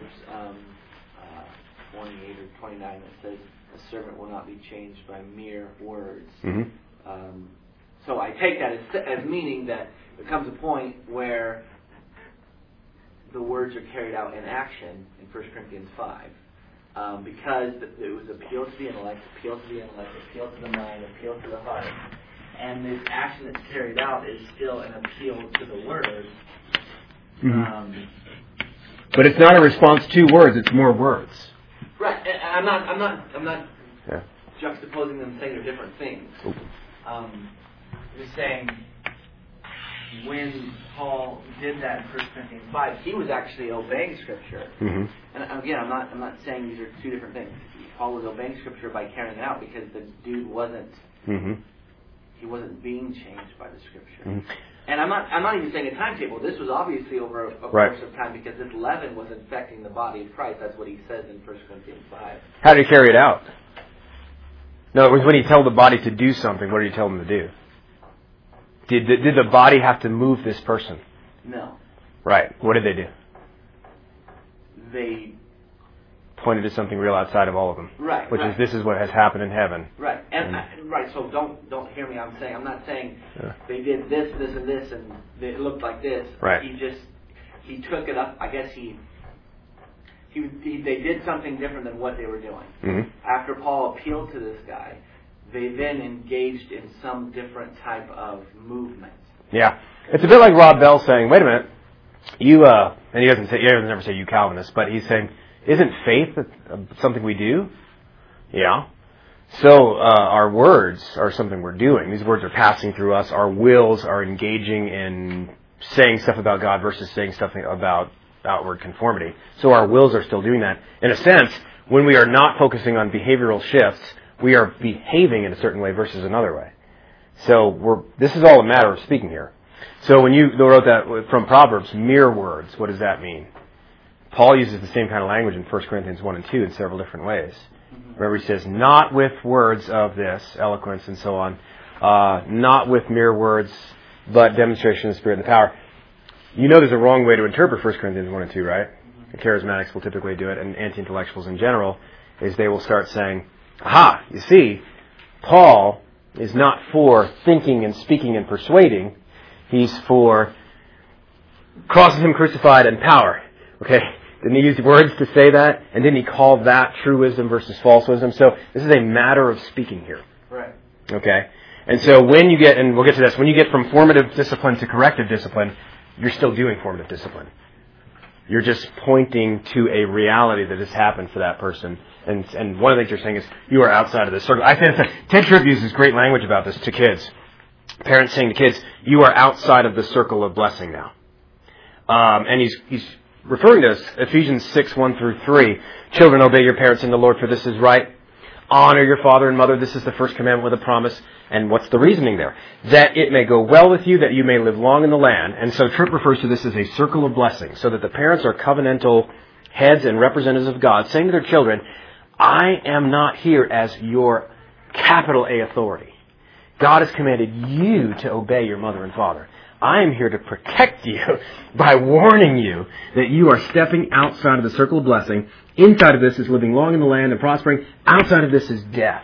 28 or 29 that says, a servant will not be changed by mere words. Mm-hmm. So I take that as meaning that there comes a point where the words are carried out in action in 1 Corinthians 5. Because it was appeal to the intellect, appeal to the mind, appeal to the heart. And this action that's carried out is still an appeal to the words. Mm-hmm. But it's not a response to words, it's more words. Right. I'm not juxtaposing them, saying they're different things. Just saying, when Paul did that in 1 Corinthians 5, he was actually obeying Scripture. Mm-hmm. And again, I'm not saying these are two different things. Paul was obeying Scripture by carrying it out because the dude wasn't he wasn't being changed by the Scripture. Mm-hmm. And I'm not even saying a timetable. This was obviously over a course of time because this leaven was infecting the body of Christ. That's what he says in 1 Corinthians 5. How did he carry it out? No, it was when he told the body to do something. What did he tell them to do? Did the body have to move this person? No. Right. What did they do? They pointed to something real outside of all of them. Right. Which is, this is what has happened in heaven. Right. Right. So don't hear me. I'm not saying they did this, and this, and it looked like this. Right. He took it up. I guess they did something different than what they were doing. Mm-hmm. After Paul appealed to this guy, they then engaged in some different type of movement. Yeah. It's a bit like Rob Bell saying, wait a minute, and he doesn't never say you Calvinists, but he's saying, isn't faith something we do? Yeah. So our words are something we're doing. These words are passing through us. Our wills are engaging in saying stuff about God versus saying something about outward conformity. So our wills are still doing that. In a sense, when we are not focusing on behavioral shifts, we are behaving in a certain way versus another way. So this is all a matter of speaking here. So when you wrote that from Proverbs, mere words, what does that mean? Paul uses the same kind of language in 1 Corinthians 1 and 2 in several different ways. Remember, he says, not with words of this, eloquence and so on, not with mere words, but demonstration of the Spirit and the power. You know there's a wrong way to interpret 1 Corinthians 1 and 2, right? The charismatics will typically do it, and anti-intellectuals in general, is they will start saying, aha, you see, Paul is not for thinking and speaking and persuading. He's for crosses him crucified and power. Okay? Didn't he use words to say that? And didn't he call that true wisdom versus false wisdom? So this is a matter of speaking here. Right. Okay? And so when you get, and we'll get to this, when you get from formative discipline to corrective discipline, you're still doing formative discipline. You're just pointing to a reality that has happened for that person. And one of the things you're saying is, you are outside of the circle. I think Ted Tripp uses great language about this to kids. Parents saying to kids, you are outside of the circle of blessing now. And he's referring to Ephesians 6, 1 through 3. Children, obey your parents in the Lord, for this is right. Honor your father and mother. This is the first commandment with a promise. And what's the reasoning there? That it may go well with you, that you may live long in the land. And so Tripp refers to this as a circle of blessing, so that the parents are covenantal heads and representatives of God, saying to their children, I am not here as your capital A authority. God has commanded you to obey your mother and father. I am here to protect you by warning you that you are stepping outside of the circle of blessing. Inside of this is living long in the land and prospering. Outside of this is death.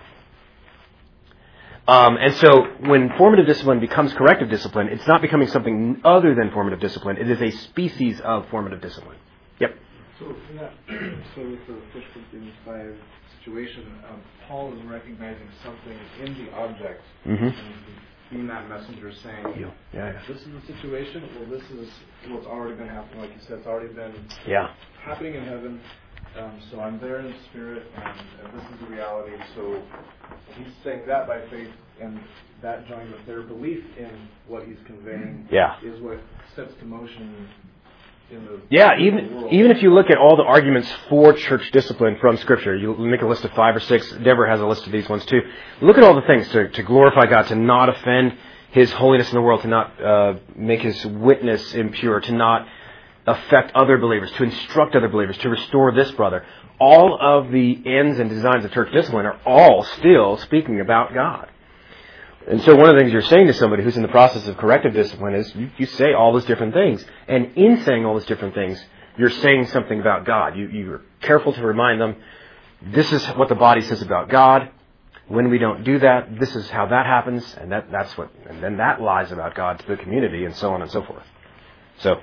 And so when formative discipline becomes corrective discipline, it's not becoming something other than formative discipline. It is a species of formative discipline. Yep. So with the 1 Corinthians 5 situation, Paul is recognizing something in the object, and being that messenger saying, this is the situation, well, this is what's already been happening. Like you said, it's already been happening in heaven. So I'm there in the Spirit, and this is the reality. So he's saying that by faith, and that joined with their belief in what he's conveying is what sets to motion in the even if you look at all the arguments for church discipline from Scripture, you make a list of 5 or 6. Deborah has a list of these ones too. Look at all the things to glorify God, to not offend his holiness in the world, to not make his witness impure, to not affect other believers, to instruct other believers, to restore this brother. All of the ends and designs of church discipline are all still speaking about God. And so one of the things you're saying to somebody who's in the process of corrective discipline is you say all those different things. And in saying all those different things, you're saying something about God. You're careful to remind them, this is what the body says about God. When we don't do that, this is how that happens, and then that lies about God to the community, and so on and so forth. So,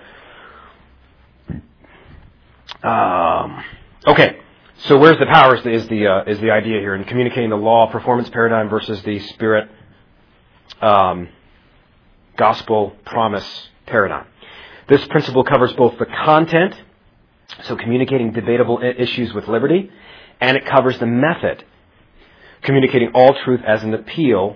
okay. So where's the power is the idea here in communicating the law performance paradigm versus the Spirit gospel promise paradigm. This principle covers both the content, so communicating debatable issues with liberty, and it covers the method, communicating all truth as an appeal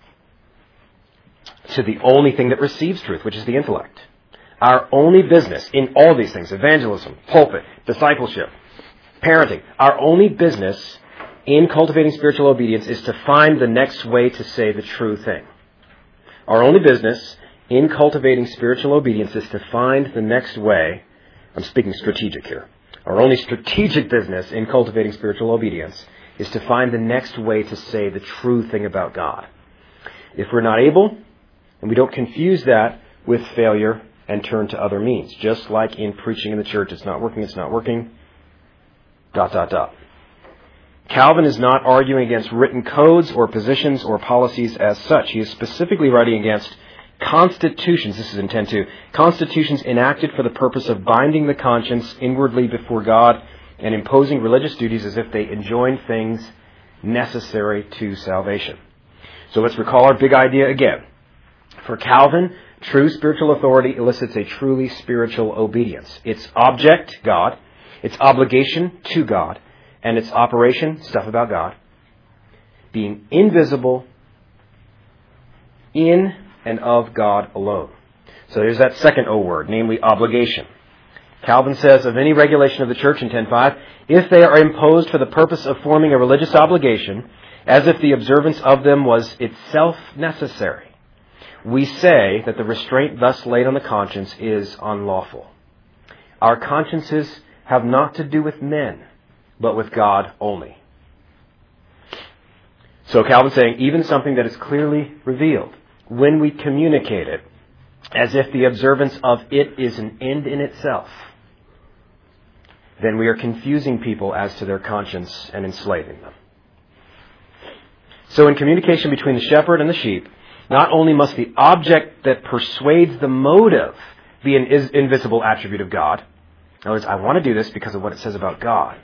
to the only thing that receives truth, which is the intellect. Our only business in all these things, evangelism, pulpit, discipleship, parenting, our only business in cultivating spiritual obedience is to find the next way to say the true thing. Our only business in cultivating spiritual obedience is to find the next way. I'm speaking strategic here. Our only strategic business in cultivating spiritual obedience is to find the next way to say the true thing about God. If we're not able, and we don't confuse that with failure and turn to other means. Just like in preaching in the church, it's not working. Calvin is not arguing against written codes or positions or policies as such. He is specifically writing against constitutions, this is in 10.2, constitutions enacted for the purpose of binding the conscience inwardly before God and imposing religious duties as if they enjoined things necessary to salvation. So let's recall our big idea again. For Calvin, true spiritual authority elicits a truly spiritual obedience. Its object, God, its obligation to God, and its operation, stuff about God, being invisible in and of God alone. So there's that second O word, namely obligation. Calvin says of any regulation of the church in 10.5, if they are imposed for the purpose of forming a religious obligation, as if the observance of them was itself necessary, we say that the restraint thus laid on the conscience is unlawful. Our consciences have not to do with men, but with God only. So Calvin's saying even something that is clearly revealed, when we communicate it as if the observance of it is an end in itself, then we are confusing people as to their conscience and enslaving them. So in communication between the shepherd and the sheep, not only must the object that persuades the motive be an invisible attribute of God. In other words, I want to do this because of what it says about God.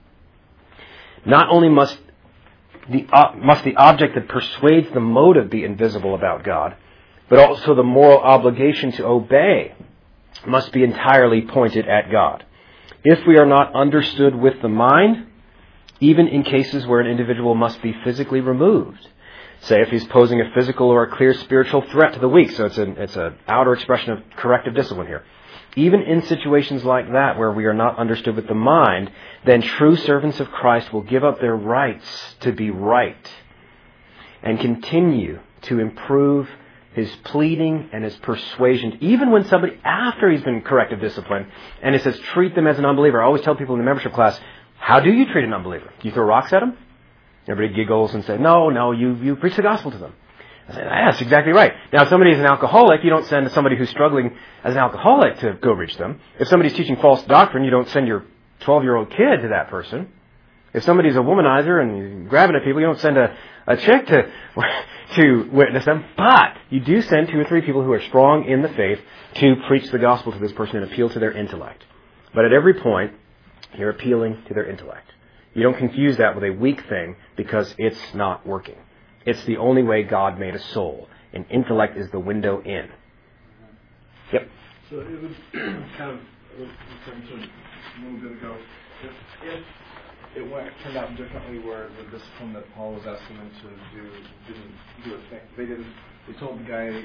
Not only must the object that persuades the motive be invisible about God, but also the moral obligation to obey must be entirely pointed at God. If we are not understood with the mind, even in cases where an individual must be physically removed, say if he's posing a physical or a clear spiritual threat to the weak, so it's an outer expression of corrective discipline here. Even in situations like that where we are not understood with the mind, then true servants of Christ will give up their rights to be right and continue to improve his pleading and his persuasion, even when somebody, after he's been corrective discipline, and it says treat them as an unbeliever. I always tell people in the membership class, how do you treat an unbeliever? Do you throw rocks at them? Everybody giggles and says, no, you preach the gospel to them. I say, that's exactly right. Now, if somebody is an alcoholic, you don't send somebody who's struggling as an alcoholic to go reach them. If somebody's teaching false doctrine, you don't send your 12-year-old kid to that person. If somebody's a womanizer and you're grabbing at people, you don't send a chick to witness them. But you do send 2 or 3 people who are strong in the faith to preach the gospel to this person and appeal to their intellect. But at every point, you're appealing to their intellect. You don't confuse that with a weak thing because it's not working. It's the only way God made a soul, and intellect is the window in. Yep. So it was kind of referring to a little bit ago. If it turned out differently, where the discipline that Paul was asking them to do didn't do a thing. They told the guy,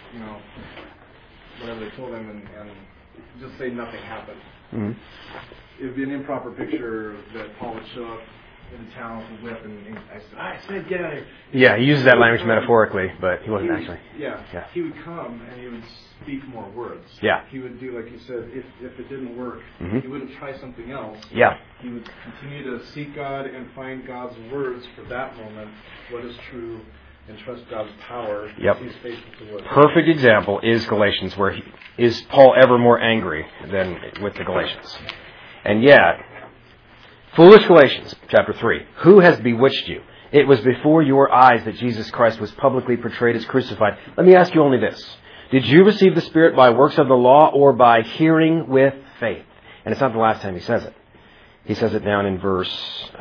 whatever they told him, and just say nothing happened. Mm-hmm. It would be an improper picture that Paul would show up into town with a whip, and I said, "I said, get out of here." Yeah, he uses that language metaphorically, but he wasn't actually. Yeah. Yeah. He would come and he would speak more words. Yeah. He would do, like you said, if it didn't work, Mhm. he wouldn't try something else. Yeah. He would continue to seek God and find God's words for that moment, what is true, and trust God's power. Yep. He's faithful to what. Perfect example is Galatians, where is Paul ever more angry than with the Galatians? And yet, foolish Galatians, chapter 3, who has bewitched you? It was before your eyes that Jesus Christ was publicly portrayed as crucified. Let me ask you only this. Did you receive the Spirit by works of the law or by hearing with faith? And it's not the last time he says it. He says it down in verse...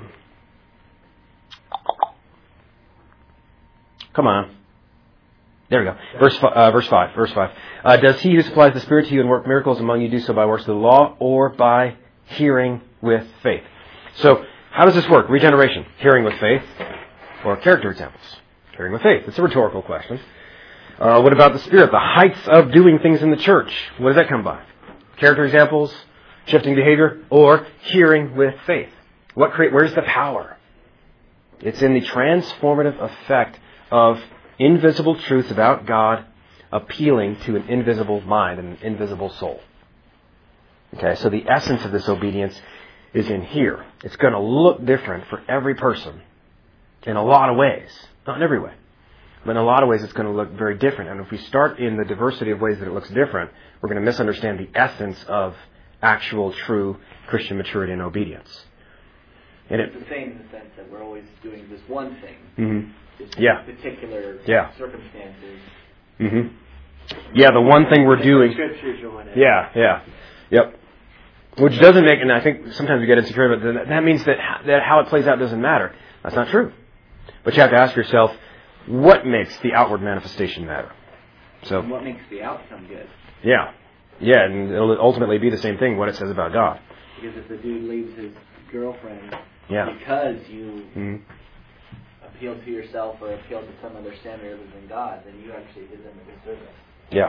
come on. There we go. Verse 5. Does he who supplies the Spirit to you and work miracles among you do so by works of the law or by hearing with faith? So, how does this work? Regeneration. Hearing with faith. Or character examples. Hearing with faith. It's a rhetorical question. What about the Spirit? The heights of doing things in the church. What does that come by? Character examples, shifting behavior, or hearing with faith. Where's the power? It's in the transformative effect of invisible truths about God appealing to an invisible mind and an invisible soul. Okay, so the essence of this obedience is in here. It's going to look different for every person in a lot of ways. Not in every way. But in a lot of ways, it's going to look very different. And if we start in the diversity of ways that it looks different, we're going to misunderstand the essence of actual, true Christian maturity and obedience. And it's the same in the sense that we're always doing this one thing. Mm-hmm. Just yeah. particular circumstances. Mm-hmm. Yeah, the one thing we're doing. Scriptures or whatever. Yeah. Yep. Which doesn't make, and I think sometimes we get insecure, but that means that how it plays out doesn't matter. That's not true. But you have to ask yourself, what makes the outward manifestation matter? So, and what makes the outcome good? Yeah, and it'll ultimately be the same thing, what it says about God. Because if the dude leaves his girlfriend Yeah. because you appeal to yourself or appeal to some other standard other than God, then you actually did them a good service. Yeah.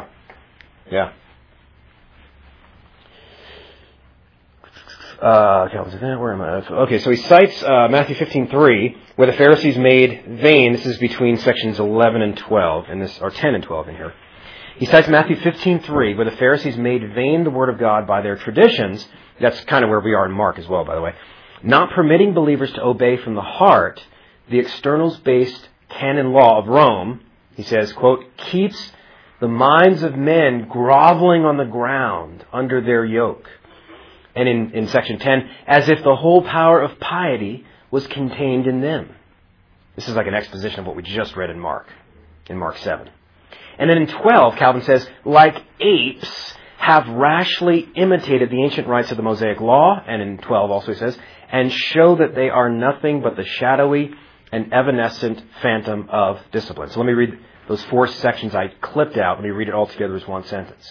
Where am I? Okay, so he cites Matthew 15:3, where the Pharisees made vain. This is between sections 11 and 12, or 10 and 12 in here. He cites Matthew 15:3, where the Pharisees made vain the word of God by their traditions. That's kind of where we are in Mark as well, by the way. Not permitting believers to obey from the heart the externals-based canon law of Rome. He says, quote, keeps the minds of men groveling on the ground under their yoke. And in section 10, as if the whole power of piety was contained in them. This is like an exposition of what we just read in Mark 7. And then in 12, Calvin says, like apes have rashly imitated the ancient rites of the Mosaic Law, and in 12 also he says, and show that they are nothing but the shadowy and evanescent phantom of discipline. So let me read those 4 sections I clipped out. Let me read it all together as one sentence.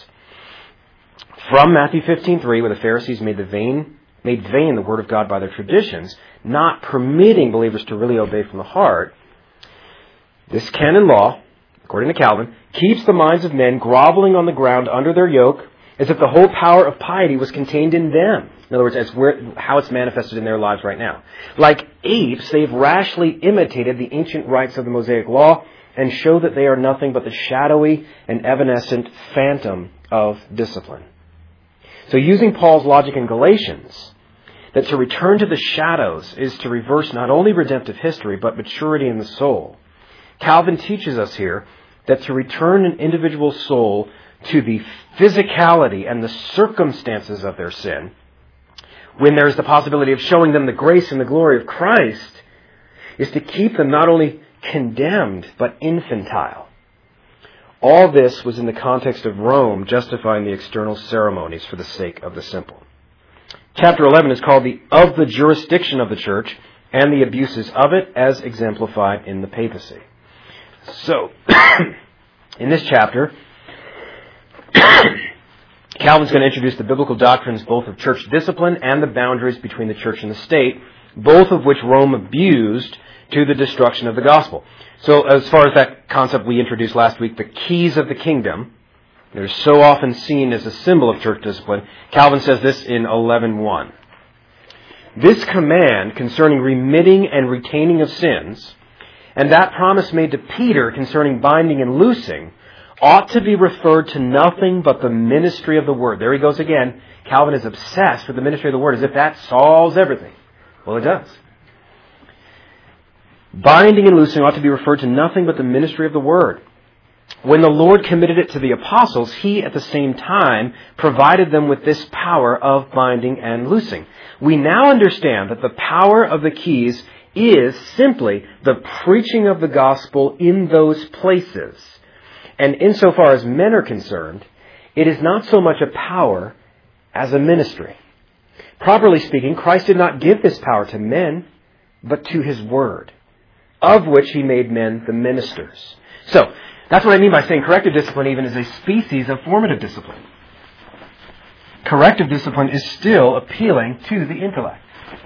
From Matthew 15:3, where the Pharisees made vain the word of God by their traditions, not permitting believers to really obey from the heart, this canon law, according to Calvin, keeps the minds of men groveling on the ground under their yoke, as if the whole power of piety was contained in them. In other words, how it's manifested in their lives right now. Like apes, they've rashly imitated the ancient rites of the Mosaic Law and show that they are nothing but the shadowy and evanescent phantom of discipline. So using Paul's logic in Galatians, that to return to the shadows is to reverse not only redemptive history, but maturity in the soul. Calvin teaches us here that to return an individual soul to the physicality and the circumstances of their sin, when there is the possibility of showing them the grace and the glory of Christ, is to keep them not only condemned, but infantile. All this was in the context of Rome justifying the external ceremonies for the sake of the simple. Chapter 11 is called of the jurisdiction of the church and the abuses of it as exemplified in the papacy. So, in this chapter, Calvin's going to introduce the biblical doctrines both of church discipline and the boundaries between the church and the state, both of which Rome abused to the destruction of the gospel. So as far as that concept we introduced last week, the keys of the kingdom, they're so often seen as a symbol of church discipline. Calvin says this in 11:1. This command concerning remitting and retaining of sins, and that promise made to Peter concerning binding and loosing, ought to be referred to nothing but the ministry of the Word. There he goes again. Calvin is obsessed with the ministry of the Word as if that solves everything. Well, it does. Binding and loosing ought to be referred to nothing but the ministry of the Word. When the Lord committed it to the apostles, He at the same time provided them with this power of binding and loosing. We now understand that the power of the keys is simply the preaching of the gospel in those places. And insofar as men are concerned, it is not so much a power as a ministry. Properly speaking, Christ did not give this power to men, but to His Word, of which He made men the ministers. So, that's what I mean by saying corrective discipline even is a species of formative discipline. Corrective discipline is still appealing to the intellect.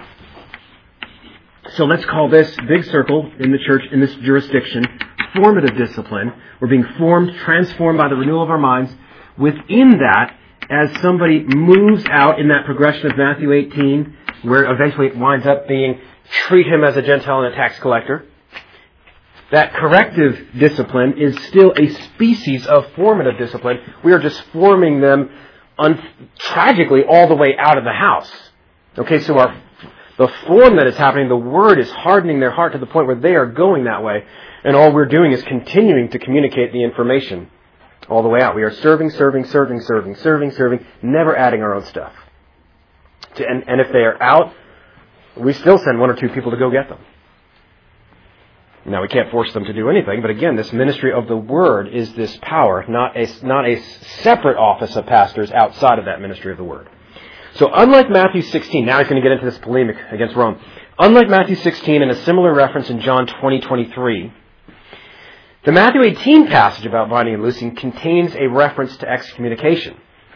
So let's call this big circle in the church, in this jurisdiction, formative discipline. We're being formed, transformed by the renewal of our minds. Within that, as somebody moves out in that progression of Matthew 18, where eventually it winds up being, treat him as a Gentile and a tax collector, that corrective discipline is still a species of formative discipline. We are just forming them tragically all the way out of the house. Okay, so the form that is happening, the Word is hardening their heart to the point where they are going that way, and all we're doing is continuing to communicate the information all the way out. We are serving, never adding our own stuff. And if they are out, we still send one or two people to go get them. Now, we can't force them to do anything, but again, this ministry of the Word is this power, not a separate office of pastors outside of that ministry of the Word. So unlike Matthew 16, now he's going to get into this polemic against Rome. Unlike Matthew 16 and a similar reference in John 20:23, the Matthew 18 passage about binding and loosing contains a reference to excommunication.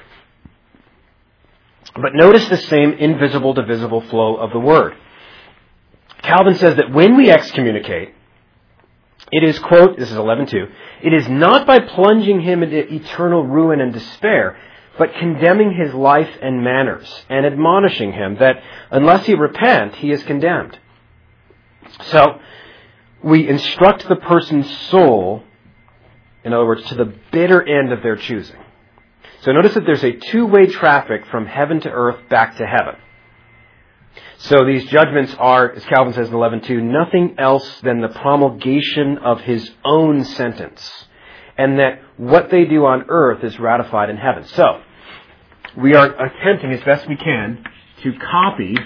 But notice the same invisible to visible flow of the Word. Calvin says that when we excommunicate, it is, quote, this is 11:2, it is not by plunging him into eternal ruin and despair, but condemning his life and manners, and admonishing him that unless he repent, he is condemned. So, we instruct the person's soul, in other words, to the bitter end of their choosing. So notice that there's a two-way traffic from heaven to earth back to heaven. So these judgments are, as Calvin says in 11:2, nothing else than the promulgation of his own sentence, and that what they do on earth is ratified in heaven. So, we are attempting as best we can to copy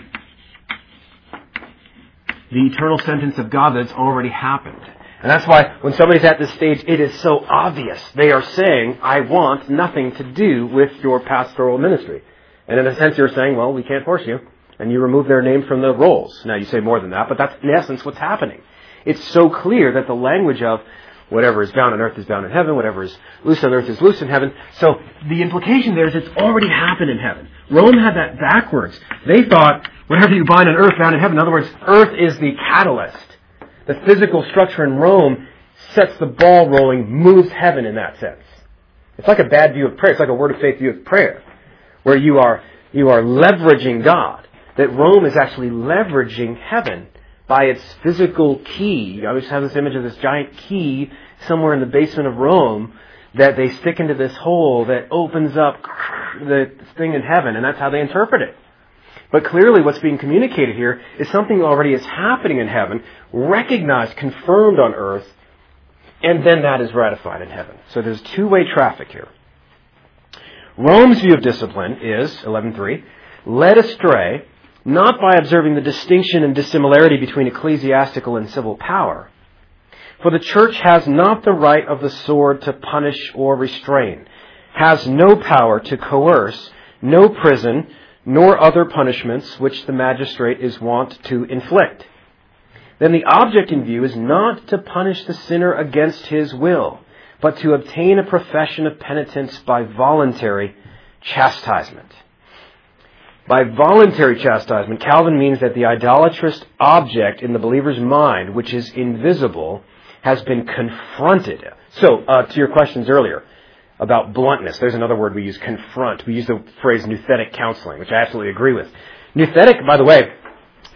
the eternal sentence of God that's already happened. And that's why when somebody's at this stage, it is so obvious. They are saying, I want nothing to do with your pastoral ministry. And in a sense, you're saying, well, we can't force you. And you remove their name from the rolls. Now, you say more than that, but that's in essence what's happening. It's so clear that the language of whatever is bound on earth is bound in heaven, whatever is loose on earth is loose in heaven. So the implication there is it's already happened in heaven. Rome had that backwards. They thought whatever you bind on earth, bound in heaven. In other words, earth is the catalyst. The physical structure in Rome sets the ball rolling, moves heaven in that sense. It's like a bad view of prayer. It's like a word of faith view of prayer, where you are leveraging God. That Rome is actually leveraging heaven by its physical key. I always have this image of this giant key somewhere in the basement of Rome that they stick into this hole that opens up the thing in heaven, and that's how they interpret it. But clearly what's being communicated here is something already is happening in heaven, recognized, confirmed on earth, and then that is ratified in heaven. So there's two-way traffic here. Rome's view of discipline is, 11:3, led astray not by observing the distinction and dissimilarity between ecclesiastical and civil power. For the church has not the right of the sword to punish or restrain, has no power to coerce, no prison, nor other punishments which the magistrate is wont to inflict. Then the object in view is not to punish the sinner against his will, but to obtain a profession of penitence by voluntary chastisement. By voluntary chastisement, Calvin means that the idolatrous object in the believer's mind, which is invisible, has been confronted. So, to your questions earlier about bluntness, there's another word we use, confront. We use the phrase nouthetic counseling, which I absolutely agree with. Nouthetic, by the way,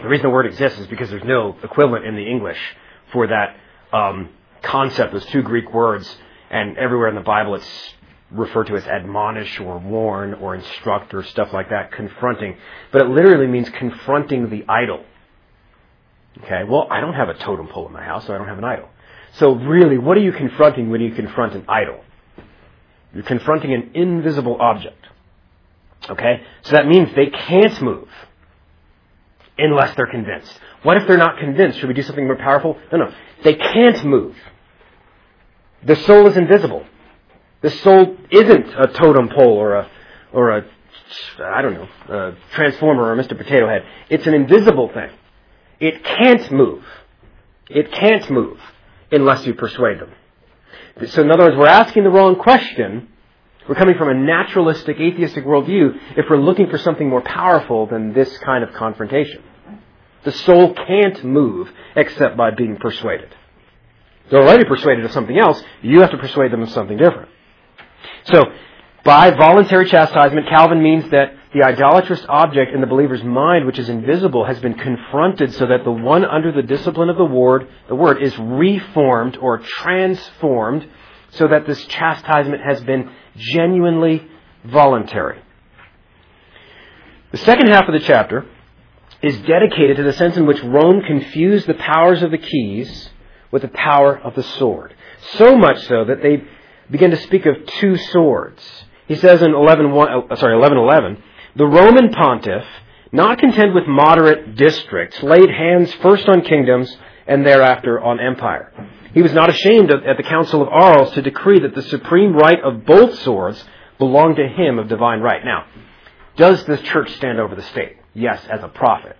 The reason the word exists is because there's no equivalent in the English for that concept, those two Greek words, and everywhere in the Bible it's referred to as admonish or warn or instruct or stuff like that, confronting. But it literally means confronting the idol. Okay, well, I don't have a totem pole in my house, so I don't have an idol. So really, what are you confronting when you confront an idol? You're confronting an invisible object. Okay, so that means they can't move unless they're convinced. What if they're not convinced? Should we do something more powerful? No. They can't move. The soul is invisible. The soul isn't a totem pole or a transformer or a Mr. Potato Head. It's an invisible thing. It can't move. It can't move unless you persuade them. So in other words, we're asking the wrong question. We're coming from a naturalistic, atheistic worldview if we're looking for something more powerful than this kind of confrontation. The soul can't move except by being persuaded. They're already persuaded of something else. You have to persuade them of something different. So, by voluntary chastisement, Calvin means that the idolatrous object in the believer's mind, which is invisible, has been confronted so that the one under the discipline of the word is reformed or transformed so that this chastisement has been genuinely voluntary. The second half of the chapter is dedicated to the sense in which Rome confused the powers of the keys with the power of the sword. So much so that they begin to speak of two swords. He says in 11:11, the Roman pontiff, not content with moderate districts, laid hands first on kingdoms and thereafter on empire. He was not ashamed at the Council of Arles to decree that the supreme right of both swords belonged to him of divine right. Now, does the church stand over the state? Yes, as a prophet.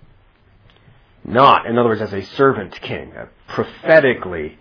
Not, in other words, as a servant king, prophetically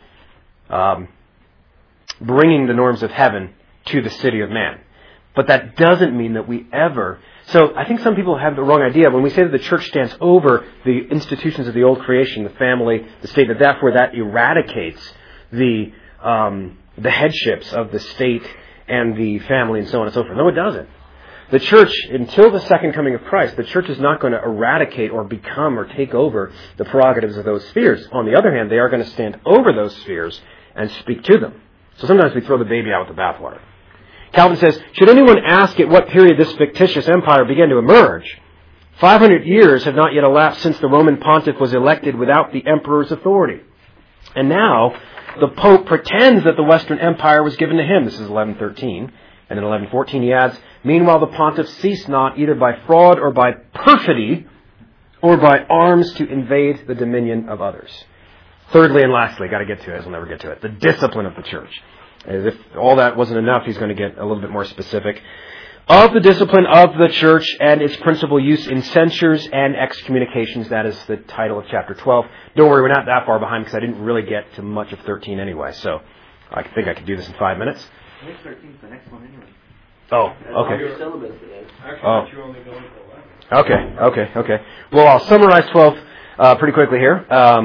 bringing the norms of heaven to the city of man. But that doesn't mean that we ever... So I think some people have the wrong idea. When we say that the church stands over the institutions of the old creation, the family, the state, that therefore that eradicates the headships of the state and the family and so on and so forth. No, it doesn't. The church, until the second coming of Christ, the church is not going to eradicate or become or take over the prerogatives of those spheres. On the other hand, they are going to stand over those spheres and speak to them. So sometimes we throw the baby out with the bathwater. Calvin says, should anyone ask at what period this fictitious empire began to emerge? 500 years have not yet elapsed since the Roman pontiff was elected without the emperor's authority. And now, the Pope pretends that the Western Empire was given to him. This is 1113. And in 1114 he adds, meanwhile the pontiff ceased not either by fraud or by perfidy or by arms to invade the dominion of others. Thirdly and lastly, got to get to it, as we'll never get to it, the discipline of the church. As if all that wasn't enough, he's going to get a little bit more specific. Of the discipline of the church and its principal use in censures and excommunications. That is the title of chapter 12. Don't worry, we're not that far behind because I didn't really get to much of 13 anyway. So I think I could do this in 5 minutes. I think 13 is the next one anyway. Oh, That's okay. your syllabus it is. Actually, you're only going for 11. Okay. Well, I'll summarize 12 pretty quickly here.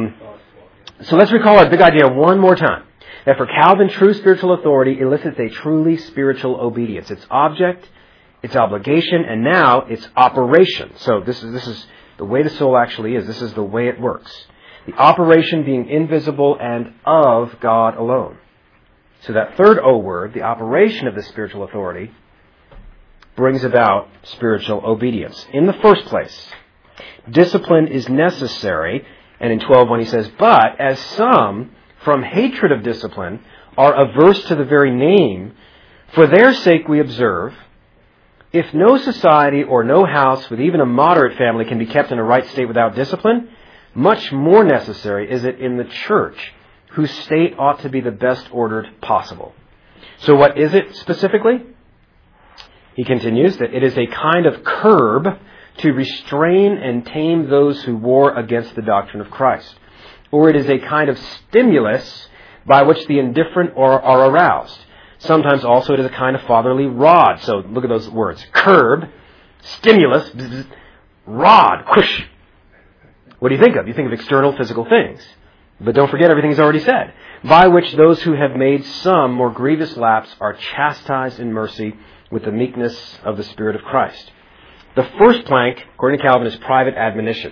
So let's recall our big idea one more time. That for Calvin, true spiritual authority elicits a truly spiritual obedience. Its object, its obligation, and now its operation. So this is the way the soul actually is. This is the way it works. The operation being invisible and of God alone. So that third O word, the operation of the spiritual authority, brings about spiritual obedience. In the first place, discipline is necessary. And in 12:1 he says, but as some, from hatred of discipline, are averse to the very name, for their sake we observe, if no society or no house with even a moderate family can be kept in a right state without discipline, much more necessary is it in the church, whose state ought to be the best ordered possible. So what is it specifically? He continues that it is a kind of curb to restrain and tame those who war against the doctrine of Christ. Or it is a kind of stimulus by which the indifferent are aroused. Sometimes also it is a kind of fatherly rod. So look at those words. Curb, stimulus, bzz, rod, whoosh. What do you think of? You think of external physical things. But don't forget everything he's already said. By which those who have made some more grievous lapse are chastised in mercy with the meekness of the Spirit of Christ. The first plank, according to Calvin, is private admonition.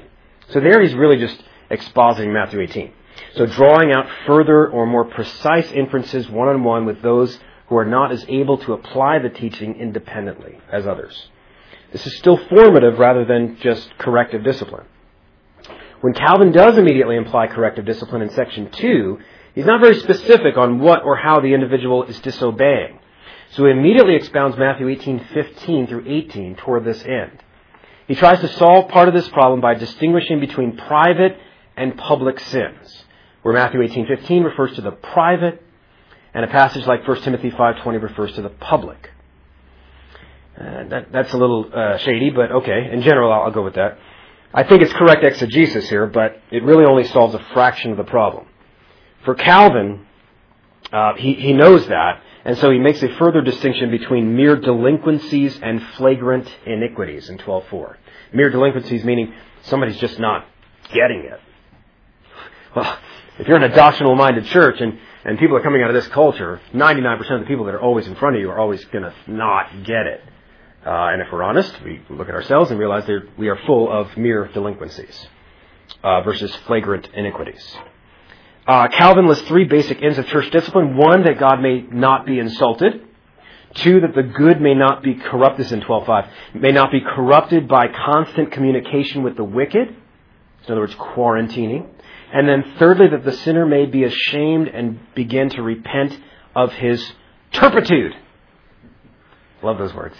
So there he's really just expositing Matthew 18. So drawing out further or more precise inferences one-on-one with those who are not as able to apply the teaching independently as others. This is still formative rather than just corrective discipline. When Calvin does immediately imply corrective discipline in section 2, he's not very specific on what or how the individual is disobeying. So he immediately expounds Matthew 18:15 through 18 toward this end. He tries to solve part of this problem by distinguishing between private and public sins, where Matthew 18:15 refers to the private, and a passage like 1 Timothy 5:20 refers to the public. That's a little shady, but okay. In general, I'll go with that. I think it's correct exegesis here, but it really only solves a fraction of the problem. For Calvin, he knows that, and so he makes a further distinction between mere delinquencies and flagrant iniquities in 12:4. Mere delinquencies meaning somebody's just not getting it. Well, if you're in a doctrinal-minded church and people are coming out of this culture, 99% of the people that are always in front of you are always going to not get it. And if we're honest, we look at ourselves and realize that we are full of mere delinquencies versus flagrant iniquities. Calvin lists 3 basic ends of church discipline. 1, that God may not be insulted. 2, that the good may not be corrupted, this is in 12:5, may not be corrupted by constant communication with the wicked. In other words, quarantining. And then thirdly, that the sinner may be ashamed and begin to repent of his turpitude. Love those words.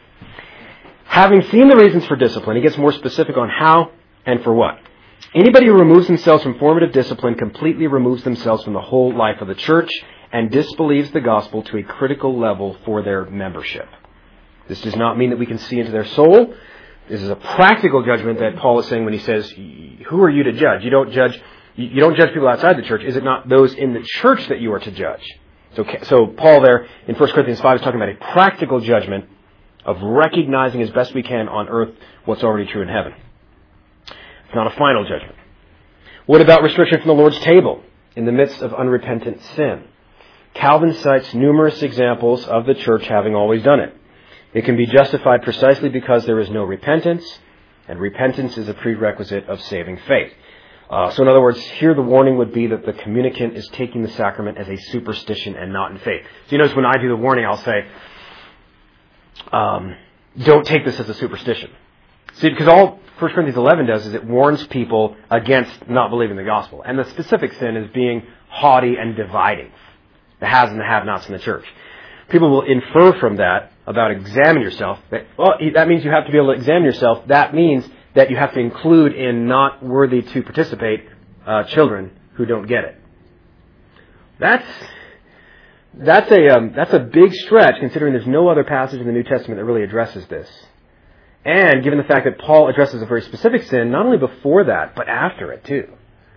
Having seen the reasons for discipline, he gets more specific on how and for what. Anybody who removes themselves from formative discipline completely removes themselves from the whole life of the church and disbelieves the gospel to a critical level for their membership. This does not mean that we can see into their soul. This is a practical judgment that Paul is saying when he says, who are you to judge? You don't judge people outside the church. Is it not those in the church that you are to judge? So Paul there in 1 Corinthians 5 is talking about a practical judgment of recognizing as best we can on earth what's already true in heaven. It's not a final judgment. What about restriction from the Lord's table in the midst of unrepentant sin? Calvin cites numerous examples of the church having always done it. It can be justified precisely because there is no repentance, and repentance is a prerequisite of saving faith. So in other words, here the warning would be that the communicant is taking the sacrament as a superstition and not in faith. So you notice when I do the warning, I'll say, don't take this as a superstition. See, because all 1 Corinthians 11 does is it warns people against not believing the gospel. And the specific sin is being haughty and dividing the haves and the have-nots in the church. People will infer from that about examine yourself. That means you have to be able to examine yourself. That means that you have to include in not worthy to participate children who don't get it. That's a big stretch, considering there's no other passage in the New Testament that really addresses this. And given the fact that Paul addresses a very specific sin, not only before that, but after it too.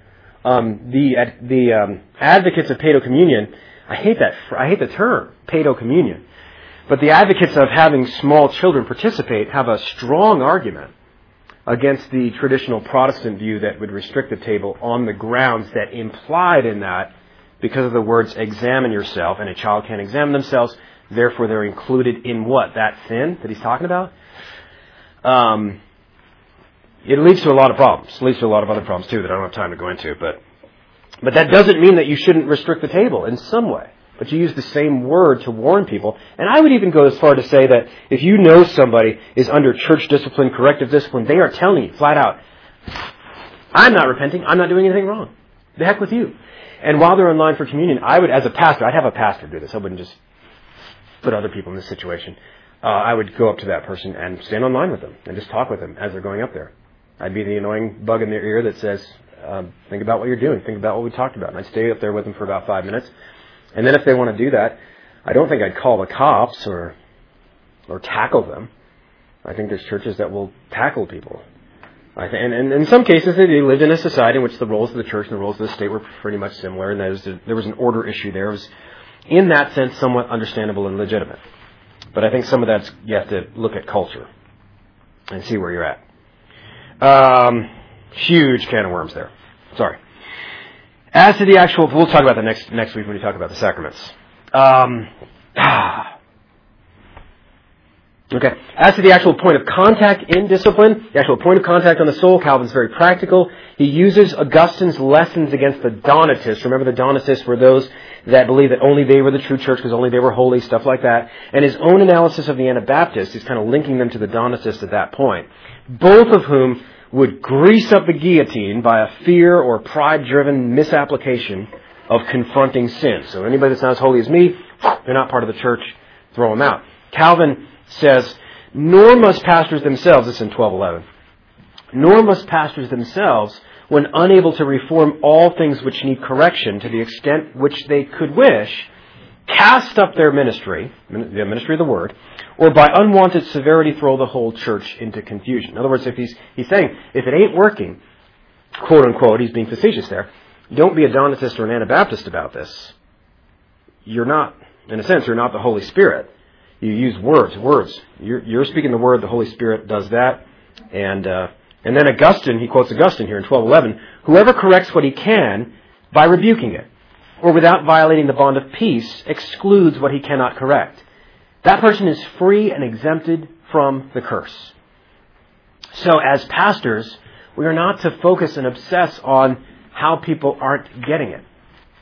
The advocates of paedocommunion, I hate the term, paedocommunion. But the advocates of having small children participate have a strong argument against the traditional Protestant view that would restrict the table on the grounds that implied in that, because of the words examine yourself, and a child can't examine themselves, therefore they're included in what? That sin that he's talking about? It leads to a lot of problems. It leads to a lot of other problems too that I don't have time to go into. But that doesn't mean that you shouldn't restrict the table in some way. But you use the same word to warn people. And I would even go as far to say that if you know somebody is under church discipline, corrective discipline, they are telling you flat out, I'm not repenting, I'm not doing anything wrong. The heck with you. And while they're in line for communion, I'd have a pastor do this. I wouldn't just put other people in this situation. I would go up to that person and stand on line with them and just talk with them as they're going up there. I'd be the annoying bug in their ear that says, think about what you're doing. Think about what we talked about. And I'd stay up there with them for about 5 minutes. And then if they want to do that, I don't think I'd call the cops or tackle them. I think there's churches that will tackle people. And in some cases, they lived in a society in which the roles of the church and the roles of the state were pretty much similar, and there was an order issue there. It was, in that sense, somewhat understandable and legitimate. But I think some of that's, you have to look at culture and see where you're at. Huge can of worms there. Sorry. As to the actual, we'll talk about that next week when we talk about the sacraments. Okay. As to the actual point of contact in discipline, the actual point of contact on the soul, Calvin's very practical. He uses Augustine's lessons against the Donatists. Remember, the Donatists were those that believed that only they were the true church because only they were holy, stuff like that. And his own analysis of the Anabaptists is kind of linking them to the Donatists at that point. Both of whom would grease up the guillotine by a fear or pride-driven misapplication of confronting sin. So anybody that's not as holy as me, they're not part of the church, throw them out. Calvin says, nor must pastors themselves, this is in 1211, nor must pastors themselves, when unable to reform all things which need correction to the extent which they could wish, cast up their ministry, the ministry of the word, or by unwanted severity throw the whole church into confusion. In other words, if he's saying, if it ain't working, quote unquote, he's being facetious there, don't be a Donatist or an Anabaptist about this. You're not, in a sense, you're not the Holy Spirit. You use words. You're speaking the word, the Holy Spirit does that. And then Augustine, he quotes Augustine here in 1211, whoever corrects what he can by rebuking it, or without violating the bond of peace, excludes what he cannot correct. That person is free and exempted from the curse. So as pastors, we are not to focus and obsess on how people aren't getting it.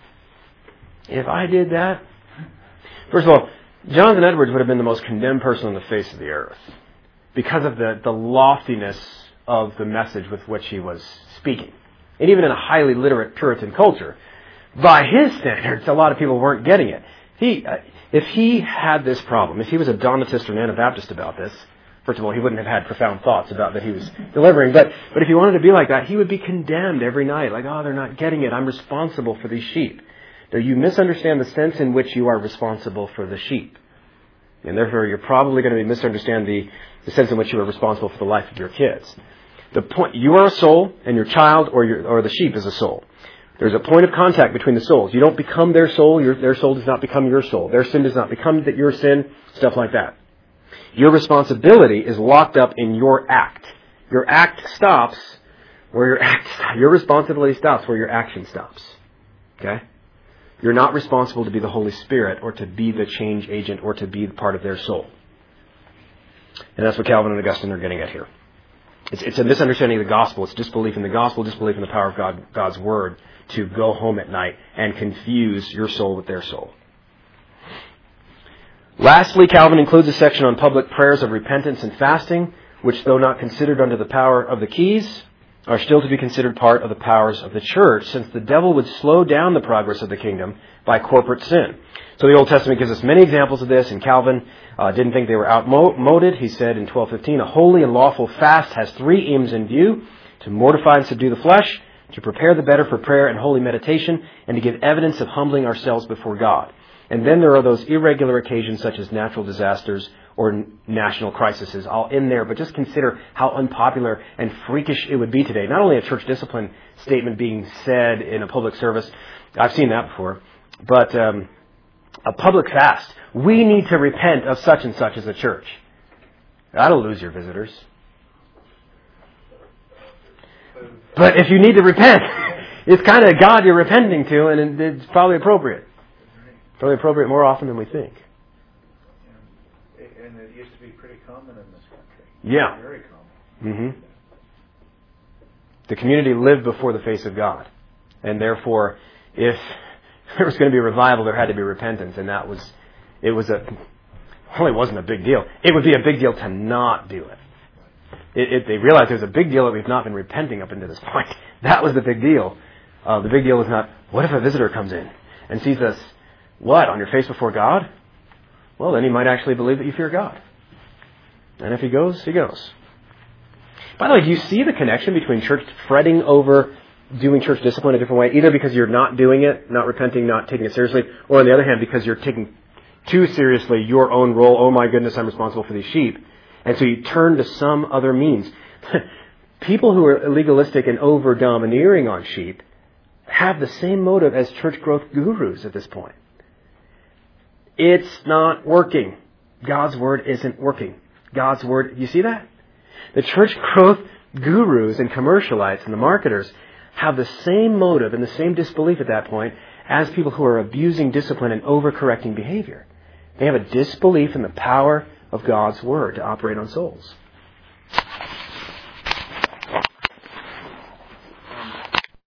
If I did that, first of all, Jonathan Edwards would have been the most condemned person on the face of the earth because of the loftiness of the message with which he was speaking. And even in a highly literate Puritan culture, by his standards, a lot of people weren't getting it. If he had this problem, if he was a Donatist or an Anabaptist about this, first of all, he wouldn't have had profound thoughts about that he was delivering. But if he wanted to be like that, he would be condemned every night. Like, oh, they're not getting it. I'm responsible for these sheep. Now, you misunderstand the sense in which you are responsible for the sheep. And therefore, you're probably going to misunderstand the sense in which you are responsible for the life of your kids. The point, you are a soul, and your child or the sheep is a soul. There's a point of contact between the souls. You don't become their soul. Their soul does not become your soul. Their sin does not become your sin, stuff like that. Your responsibility is locked up in your act. Your act stops where your responsibility stops where your action stops. Okay? You're not responsible to be the Holy Spirit or to be the change agent or to be part of their soul. And that's what Calvin and Augustine are getting at here. It's a misunderstanding of the gospel. It's disbelief in the gospel, disbelief in the power of God's word to go home at night and confuse your soul with their soul. Lastly, Calvin includes a section on public prayers of repentance and fasting, which, though not considered under the power of the keys, are still to be considered part of the powers of the church, since the devil would slow down the progress of the kingdom by corporate sin. So the Old Testament gives us many examples of this, and Calvin didn't think they were outmoded. He said in 1215, a holy and lawful fast has three aims in view: to mortify and subdue the flesh, to prepare the better for prayer and holy meditation, and to give evidence of humbling ourselves before God. And then there are those irregular occasions such as natural disasters or national crises. I'll end there, but just consider how unpopular and freakish it would be today. Not only a church discipline statement being said in a public service, I've seen that before, but a public fast. We need to repent of such and such as a church. That'll lose your visitors. But if you need to repent, it's kind of God you're repenting to, and it's probably appropriate. Probably appropriate more often than we think. And it used to be pretty common in this country. Yeah. Very common. Mm-hmm. The community lived before the face of God. And therefore, if there was going to be revival, there had to be repentance. And it wasn't a big deal. It would be a big deal to not do it. They realized there's a big deal that we've not been repenting up until this point. That was the big deal. The big deal was not, what if a visitor comes in and sees us, what, on your face before God? Well, then he might actually believe that you fear God. And if he goes, he goes. By the way, do you see the connection between church fretting over doing church discipline a different way, either because you're not doing it, not repenting, not taking it seriously, or on the other hand, because you're taking too seriously your own role? Oh my goodness, I'm responsible for these sheep. And so you turn to some other means. People who are legalistic and over-domineering on sheep have the same motive as church growth gurus at this point. It's not working. God's word isn't working. God's word, you see that? The church growth gurus and commercialites and the marketers have the same motive and the same disbelief at that point as people who are abusing discipline and overcorrecting behavior. They have a disbelief in the power of of God's Word to operate on souls.